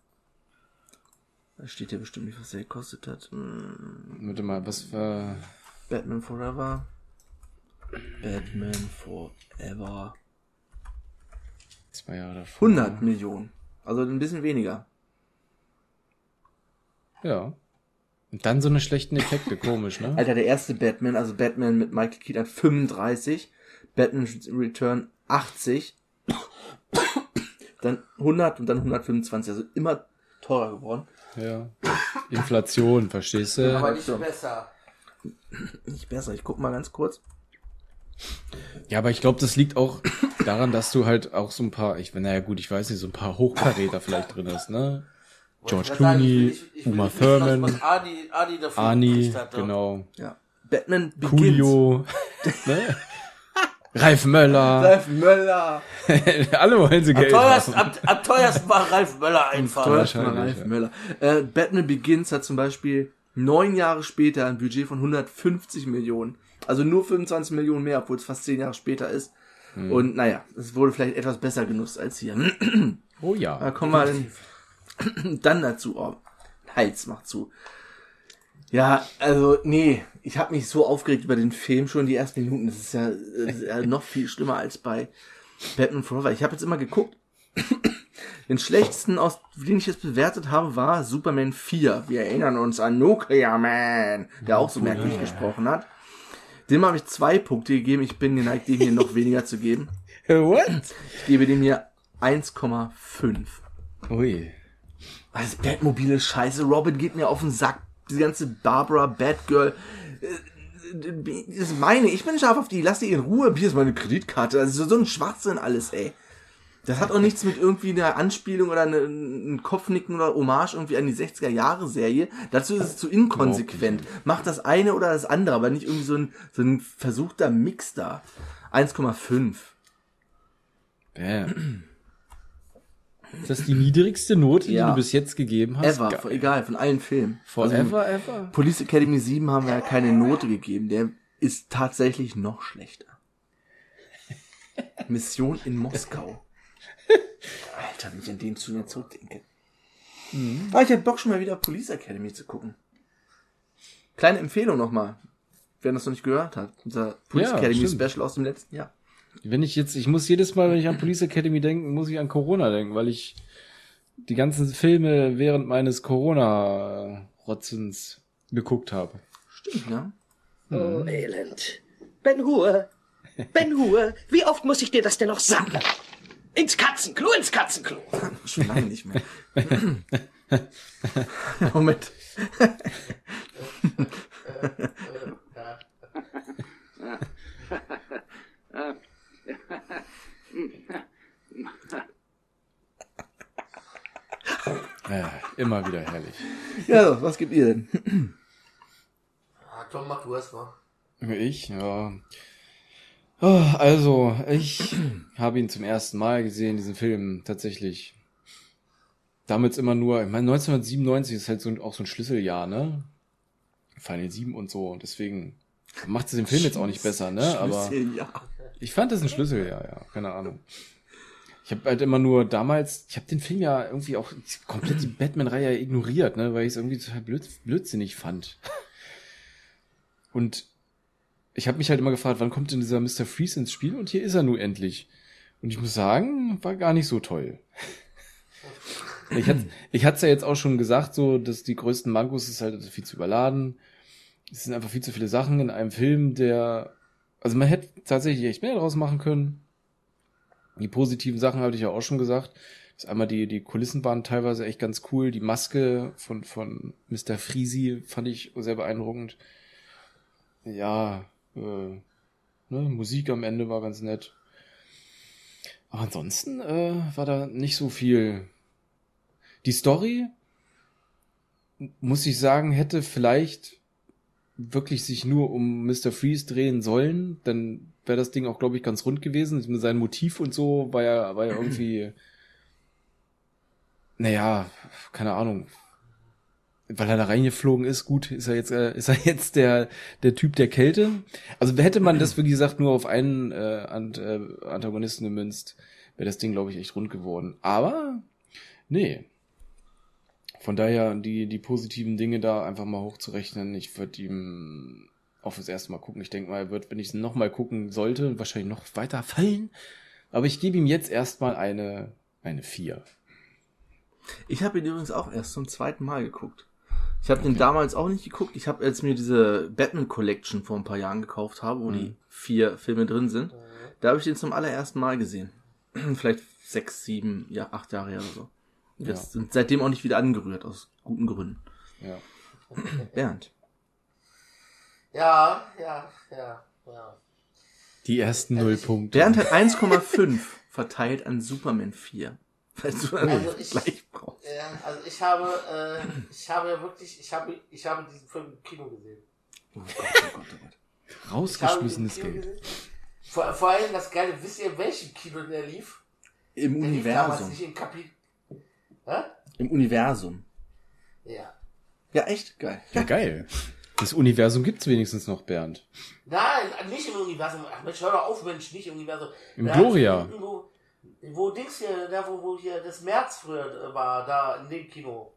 Da steht ja bestimmt nicht, was der gekostet hat. Hm, warte mal, was war... Batman Forever. Batman Forever. Zwei Jahre davor. hundert Millionen. Also ein bisschen weniger. Ja. Und dann so eine schlechten Effekte, komisch, ne? Alter, der erste Batman, also Batman mit Michael Keaton fünfunddreißig, Batman Return achtzig, dann hundert und dann hundertfünfundzwanzig, also immer teurer geworden. Ja. Inflation, verstehst du? Aber nicht so. besser. Nicht besser, ich guck mal ganz kurz. Ja, aber ich glaube, das liegt auch daran, dass du halt auch so ein paar, ich naja gut, ich weiß nicht, so ein paar Hochkaräter vielleicht drin hast, ne? George Ich wollte gerade sagen, Clooney, ich will- ich will Uma nicht wissen, Thurman, was Adi, Adi dafür Ani, gekriegt hat, doch. genau, Ja. Batman Begins. Coolio, ne? Ralf Möller, Ralf Möller. alle wollen sie Am Geld teuersten, haben. am, am teuersten war Ralf Möller einfach. Teuersten war wahrscheinlich, Ralf ja. Möller. Äh, Batman Begins hat zum Beispiel neun Jahre später ein Budget von hundertfünfzig Millionen. Also nur fünfundzwanzig Millionen mehr, obwohl es fast zehn Jahre später ist. Hm. Und naja, es wurde vielleicht etwas besser genutzt als hier. Oh Da ja. kommen wir dann, dann dazu. Oh, Hals macht zu. Ja, also nee, ich habe mich so aufgeregt über den Film schon die ersten Minuten. Das ist ja, das ist ja noch viel schlimmer als bei Batman Forever. Ich habe jetzt immer geguckt. Den schlechtesten, aus den ich jetzt bewertet habe, war Superman vier. Wir erinnern uns an Nuclear Man, der auch so merkwürdig gesprochen hat. Dem habe ich zwei Punkte gegeben. Ich bin geneigt, dem hier noch weniger zu geben. What? Ich gebe dem hier eins Komma fünf. Ui. Das Batmobile ist scheiße. Robin geht mir auf den Sack. Die ganze Barbara, Batgirl. äh, Das meine, ich bin scharf auf die. Lass die in Ruhe. Hier ist meine Kreditkarte. Also so ein Schwachsinn alles, ey. Das hat auch nichts mit irgendwie einer Anspielung oder eine, ein Kopfnicken oder Hommage irgendwie an die sechziger-Jahre-Serie. Dazu ist es zu inkonsequent. Macht das eine oder das andere, aber nicht irgendwie so ein, so ein versuchter Mix da. eins Komma fünf. Bam. Ist das die niedrigste Note, Ja. die du bis jetzt gegeben hast? Ever, Geil. egal, von allen Filmen. Forever, Also, ever? Police Academy sieben haben wir ja keine Note gegeben. Der ist tatsächlich noch schlechter. Mission in Moskau. Alter, wenn ich an den zu mir zurückdenke. Mhm. Ah, ich hab Bock schon mal wieder Police Academy zu gucken. Kleine Empfehlung nochmal. Wer das noch nicht gehört hat. Unser Police Ja, Academy stimmt. Special aus dem letzten Jahr. Wenn ich jetzt, ich muss jedes Mal, wenn ich an Police Academy denke, muss ich an Corona denken, weil ich die ganzen Filme während meines Corona-Rotzens geguckt habe. Stimmt, ne? Oh, Elend. Ben Hur, Ben Hur, wie oft muss ich dir das denn noch sagen? Ins Katzenklo, ins Katzenklo. Schon lange nicht mehr. Moment. Ja, immer wieder herrlich. Ja, was gibt ihr denn? Ah, Tom, mach du erst mal. Ich, ja. Oh, also, ich habe ihn zum ersten Mal gesehen, diesen Film, tatsächlich. Damals immer nur, ich meine, neunzehnhundertsiebenundneunzig ist halt so ein, auch so ein Schlüsseljahr, ne? Final sieben und so, und deswegen macht es den Film jetzt auch nicht besser, ne? Aber Ja. ich fand das ein Schlüsseljahr, ja, keine Ahnung. Ich habe halt immer nur damals, ich habe den Film ja irgendwie auch komplett die Batman-Reihe ignoriert, ne, weil ich es irgendwie total blöd, blödsinnig fand. Und ich habe mich halt immer gefragt, wann kommt denn dieser Mister Freeze ins Spiel? Und hier ist er nun endlich. Und ich muss sagen, war gar nicht so toll. Ich hatte ich hatte es ja jetzt auch schon gesagt, so, dass die größten Mankos ist halt viel zu überladen. Es sind einfach viel zu viele Sachen in einem Film, der, also man hätte tatsächlich echt mehr draus machen können. Die positiven Sachen habe ich ja auch schon gesagt. Das ist einmal die, die Kulissen waren teilweise echt ganz cool. Die Maske von, von Mister Freezy fand ich sehr beeindruckend. Ja, äh, Ne? Musik am Ende war ganz nett. Aber ansonsten äh, war da nicht so viel. Die Story, muss ich sagen, hätte vielleicht wirklich sich nur um Mister Freeze drehen sollen, dann wäre das Ding auch, glaube ich, ganz rund gewesen. Sein Motiv und so war ja, war ja irgendwie, naja, keine Ahnung, weil er da reingeflogen ist, gut, ist er jetzt, äh, ist er jetzt der, der Typ der Kälte. Also hätte man das, wie gesagt, nur auf einen äh, Ant, äh, Antagonisten gemünzt, wäre das Ding, glaube ich, echt rund geworden. Aber, nee. Von daher die, die positiven Dinge da einfach mal hochzurechnen. Ich würde ihm auch fürs erste Mal gucken. Ich denke mal, er wird, wenn ich es nochmal gucken sollte, wahrscheinlich noch weiter fallen. Aber ich gebe ihm jetzt erstmal eine, eine vier. Ich habe ihn übrigens auch erst zum zweiten Mal geguckt. Ich habe okay. den damals auch nicht geguckt. Ich habe, als mir diese Batman Collection vor ein paar Jahren gekauft habe, wo mhm. die vier Filme drin sind, mhm. da habe ich den zum allerersten Mal gesehen. Vielleicht sechs, sieben, ja, acht Jahre her oder so. Jetzt sind seitdem auch nicht wieder angerührt, aus guten Gründen. Ja. Bernd. Ja, ja, ja, ja. Die ersten null Punkte. Bernd hat eins Komma fünf verteilt an Superman vier. Falls du also das ich, gleich brauchst. Ja, also ich habe, äh, ich habe ja wirklich, ich habe, ich habe diesen Film im Kino gesehen. Oh Gott, oh Gott, oh Gott. Rausgeschmissenes Geld. Vor, vor allem das Geile, wisst ihr, in welchem Kino der lief? Im der Universum. Lief nicht im Kapitel. Hä? Im Universum. Ja. Ja, echt geil. Ja, geil. Das Universum gibt's wenigstens noch, Bernd. Nein, nicht im Universum. Ach Mensch, hör doch auf, Mensch, nicht im Universum. Im da Gloria. Wo, wo Dings hier, da wo, wo hier das März früher war, da in dem Kino.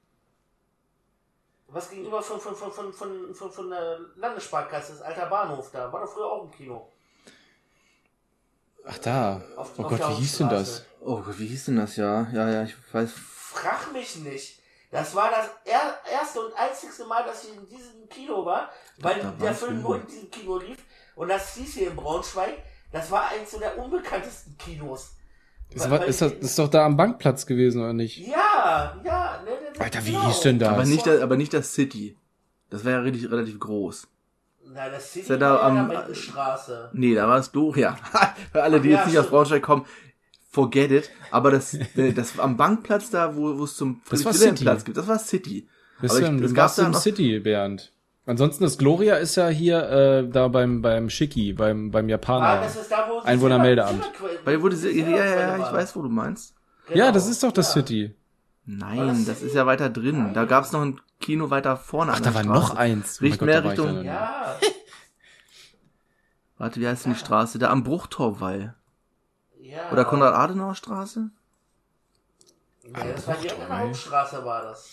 Was gegenüber von, von, von, von, von, von, von der Landessparkasse, das alter Bahnhof da, war doch früher auch ein Kino. Ach da. Auf, oh auf Gott, wie hieß denn das? Oh Gott, wie hieß denn das? Ja, ja, ja, ich weiß. Frag mich nicht. Das war das er, erste und einzigste Mal, dass ich in diesem Kino war, weil da der war's Film wieder. nur in diesem Kino lief. Und das hieß hier in Braunschweig, das war eins so der unbekanntesten Kinos. Das, Weil- war, weil ist, das, ich- das ist doch da am Bankplatz gewesen, oder nicht? Ja, ja. Ne, ne, Alter, wie genau. hieß denn das? Aber nicht, das, aber nicht das City. Das war ja richtig, relativ groß. Nein, das City Ist ja da war ja am- an der Mendenstraße. Nee, da war es Gloria. Für alle, die Ach ja, jetzt nicht aus stimmt. Braunschweig kommen, forget it. Aber das, äh, das am Bankplatz da, wo wo es zum Das war Friedrich-Wilhelm-Platz City. gibt, das war City. Bist Aber du, ich- du es gab warst da im noch- City, Bernd. Ansonsten das Gloria ist ja hier äh, da beim beim Shiki, beim beim Ah, Japaner. das ist da, wo die Einwohnermeldeamt. Silber- Weil wo diese, ja, ja, ja, Silberquelle ich war. weiß, wo du meinst. Genau. Ja, das ist doch das Ja. City. Nein, das ist ja weiter drin. Da gab's noch ein Kino weiter vorne. Ach, an da der war noch Straße. eins. Riecht Oh mein mehr Gott, da war ich Richtung- da noch nie. Ja, Warte, wie heißt denn die Straße? Da am Bruchtorwall. ja. Oder Konrad-Adenauer-Straße? Nee, das war direkt an der Hauptstraße, war das.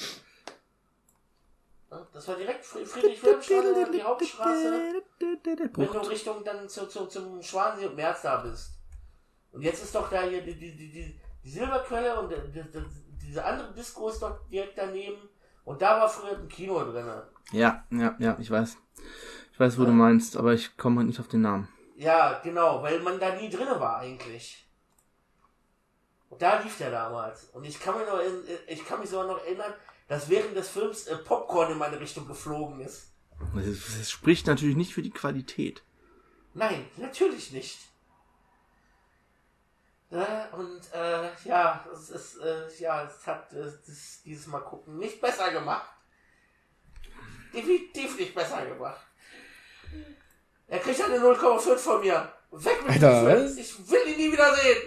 Ja, Das war direkt Fri- Friedrich-Wilhelm-Straße, die Hauptstraße, wenn du Brucht. Richtung dann zu, zu, zum Schwansee und Merz da bist. Und jetzt ist doch da hier die, die, die, die, die Silberquelle und die, die, diese andere Disco ist doch direkt daneben. Und da war früher ein Kino drin. Ja, ja, ja, ich weiß. Ich weiß, wo du meinst, aber ich komme nicht auf den Namen. Ja, genau, weil man da nie drin war eigentlich. Und da lief der damals. Und ich kann mich noch, in, ich kann mich sogar noch erinnern, dass während des Films äh, Popcorn in meine Richtung geflogen ist. Das, das spricht natürlich nicht für die Qualität. Nein, natürlich nicht. Ja, und äh, ja, es ist, äh, ja, es hat äh, das, dieses Mal gucken nicht besser gemacht. Definitiv nicht besser gemacht. Er kriegt eine null Komma fünf von mir. Weg mit Alter, dem Film. was? Ich will ihn nie wieder sehen.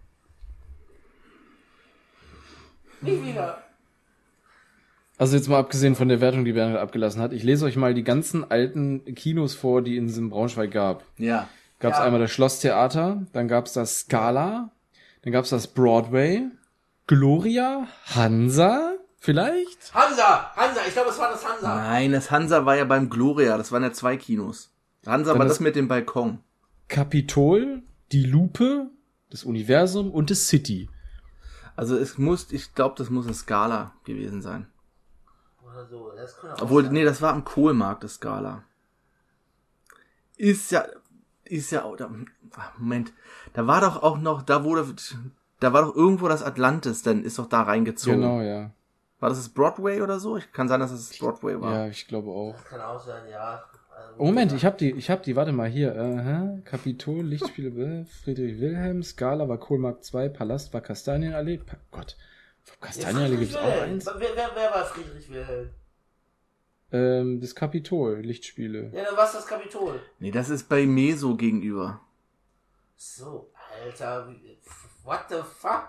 Nie wieder. Also jetzt mal abgesehen von der Wertung, die Bernd abgelassen hat, ich lese euch mal die ganzen alten Kinos vor, die es in Braunschweig gab. Ja. Gab es Ja. einmal das Schlosstheater, dann gab es das Scala, dann gab es das Broadway, Gloria, Hansa, vielleicht? Hansa, Hansa, ich glaube, es war das Hansa. Nein, das Hansa war ja beim Gloria, das waren ja zwei Kinos. Hansa Dann war das- das mit dem Balkon. Kapitol, die Lupe, das Universum und das City. Also es muss, ich glaube, das muss eine Skala gewesen sein. Oder so, das kann auch Obwohl, sein. nee, das war am Kohlmarkt, das Skala. Ist ja, ist ja, auch- da- ach, Moment, da war doch auch noch, da wurde, da war doch irgendwo das Atlantis, dann ist doch da reingezogen. Genau, ja. War das das Broadway oder so? Ich kann sein, dass es das Broadway war. Ja, ich glaube auch. Das kann auch sein, ja. Oh, Moment, ich hab die, ich hab die, warte mal, hier, aha, Kapitol, Lichtspiele, Friedrich Wilhelm, Skala war Kohlmarkt zwei, Palast war Kastanienallee, pa- Gott, Kastanienallee Ja, gibt's auch Wilhelm. eins? Wer, wer, wer war Friedrich Wilhelm? Ähm, das Kapitol, Lichtspiele. Ja, dann war's das Kapitol. Nee, das ist bei Meso gegenüber. So, Alter, wie- what the fuck?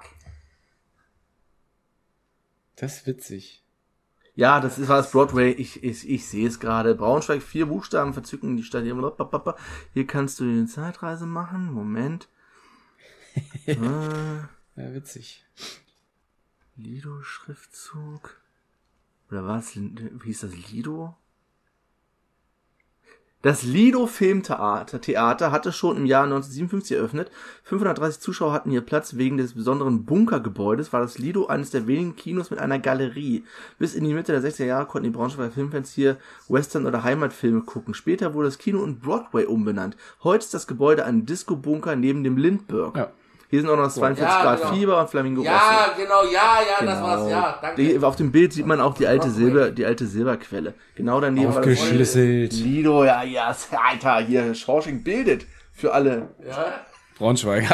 Das ist witzig. Ja, das ist, war das Broadway. Ich, ich, ich sehe es gerade. Braunschweig, vier Buchstaben verzücken die Stadt. Hier kannst du eine Zeitreise machen. Moment. äh, Ja, witzig. Lido-Schriftzug. Oder was? Wie hieß das? Lido? Das Lido Filmtheater Theater hatte schon im Jahr neunzehnhundertsiebenundfünfzig eröffnet. fünfhundertdreißig Zuschauer hatten hier Platz. Wegen des besonderen Bunkergebäudes war das Lido eines der wenigen Kinos mit einer Galerie. Bis in die Mitte der sechziger Jahre konnten die Braunschweiger Filmfans hier Western- oder Heimatfilme gucken. Später wurde das Kino in Broadway umbenannt. Heute ist das Gebäude ein Disco-Bunker neben dem Lindbergh. Ja. Hier sind auch noch zweiundvierzig Ja, Grad genau. Fieber und Flamingo Ja, Rosso. genau, ja, ja, das Genau. war's, ja, danke. Die, auf dem Bild sieht man auch die alte Broadway. Silber, die alte Silberquelle. Genau daneben war das Aufgeschlüsselt. Lido, ja, ja, Alter, hier, Schorsching bildet für alle. Ja, Braunschweiger.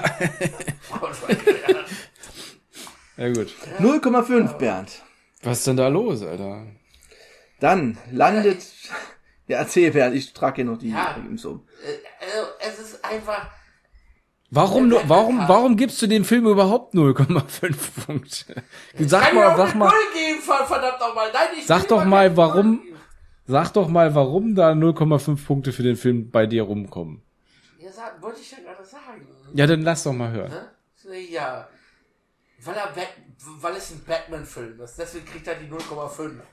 Ja, gut. null Komma fünf, Bernd. Was ist denn da los, Alter? Dann landet, ja, erzähl, Bernd, ich trage hier noch die Ja. Games um. Äh, also, es ist einfach, Warum, nur, warum, warum gibst du dem Film überhaupt null Komma fünf Punkte? Sag kann mir mal, auch sag eine mal, Null geben, ver- verdammt nochmal. Nein, ich Sag will doch mal mal, keine warum- Null geben. sag doch mal, warum da null Komma fünf Punkte für den Film bei dir rumkommen. Ja, sag, wollte ich ja gerade sagen. Ja, dann lass doch mal hören. Ne? Ja, weil, er Bat weil es ein Batman-Film ist. Deswegen kriegt er die null Komma fünf.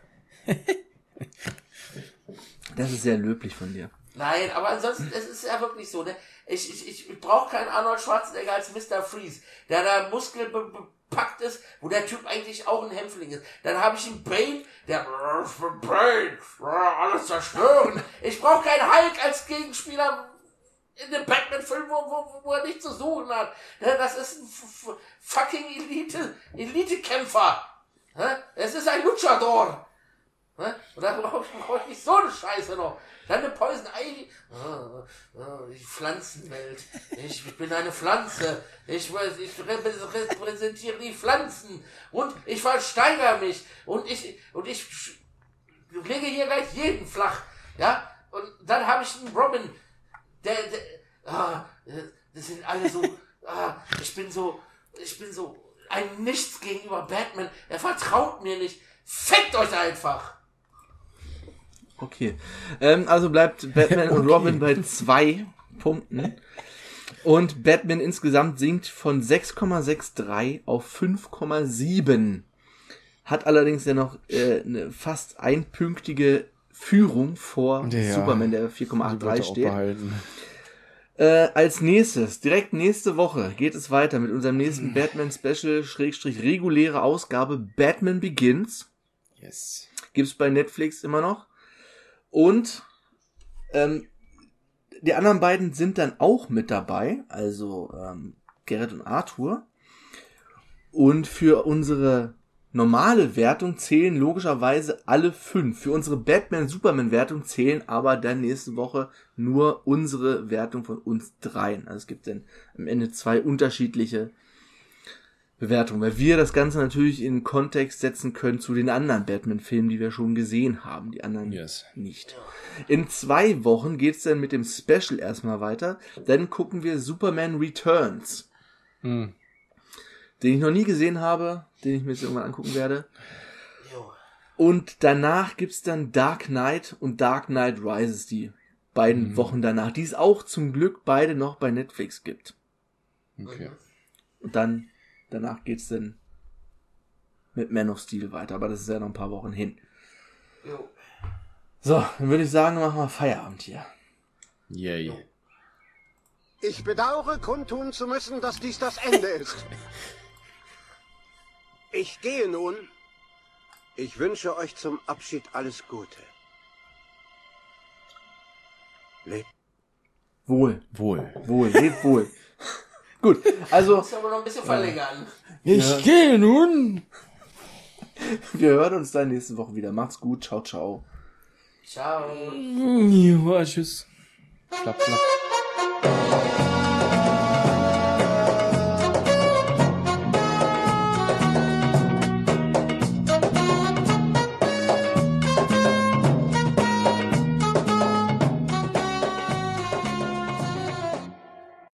Das ist sehr löblich von dir. Nein, aber ansonsten, es ist ja wirklich so, ne? Ich, ich, ich, ich brauche keinen Arnold Schwarzenegger als Mister Freeze, der da muskelbepackt ist, wo der Typ eigentlich auch ein Hämpfling ist. Dann habe ich einen Bane, der Bane, alles zerstören. Ich brauche keinen Hulk als Gegenspieler in dem Batman-Film, wo, wo, wo er nichts zu suchen hat. Ne? Das ist ein f- f- fucking Elite, Elite-Kämpfer. Ne? Es ist ein Luchador. Ne? Und dann brauche ich, brauch ich nicht so eine Scheiße noch. Dann eine Poison Ivy. Oh, oh, die Pflanzenwelt. Ich, ich bin eine Pflanze. Ich, ich repräsentiere die Pflanzen. Und ich versteigere mich. Und ich, und ich lege hier gleich jeden flach. Ja? Und dann habe ich einen Robin. Der, der, ah, das sind alle so, ah, ich bin so, ich bin so ein Nichts gegenüber Batman. Er vertraut mir nicht. Fickt euch einfach! Okay. Ähm, also bleibt Batman und Okay. Robin bei zwei Punkten. Und Batman insgesamt sinkt von sechs Komma drei auf fünf Komma sieben. Hat allerdings ja noch äh, eine fast einpünktige Führung vor Ja. Superman, der vier Komma Die wollte drei auch steht. behalten. Äh, als nächstes, direkt nächste Woche, geht es weiter mit unserem nächsten Batman-Special, Schrägstrich reguläre Ausgabe Batman Begins. Yes. Gibt's bei Netflix immer noch. Und ähm, die anderen beiden sind dann auch mit dabei, also ähm, Gerrit und Arthur. Und für unsere normale Wertung zählen logischerweise alle fünf. Für unsere Batman-Superman-Wertung zählen aber dann nächste Woche nur unsere Wertung von uns dreien. Also es gibt dann am Ende zwei unterschiedliche Bewertungen, weil wir das Ganze natürlich in Kontext setzen können zu den anderen Batman-Filmen, die wir schon gesehen haben, die anderen Yes. nicht. In zwei Wochen geht's dann mit dem Special erstmal weiter. Dann gucken wir Superman Returns, Hm. den ich noch nie gesehen habe, den ich mir jetzt irgendwann angucken werde. Jo. Und danach gibt's dann Dark Knight und Dark Knight Rises, die beiden Wochen danach, die es auch zum Glück beide noch bei Netflix gibt. Okay. Und dann, danach geht's dann mit Man of Steel weiter, aber das ist ja noch ein paar Wochen hin. Jo. So, dann würde ich sagen, machen wir Feierabend hier. Yay. Ich bedauere, kundtun zu müssen, dass dies das Ende ist. Ich gehe nun. Ich wünsche euch zum Abschied alles Gute. Lebt. Wohl, Wohl. wohl, lebt wohl. Gut, also Muss aber noch ein bisschen verlängern. Ich gehe nun. wir hören uns dann nächste Woche wieder. Macht's gut, ciao, ciao. Ciao. Ja, tschüss. Flapp, flapp.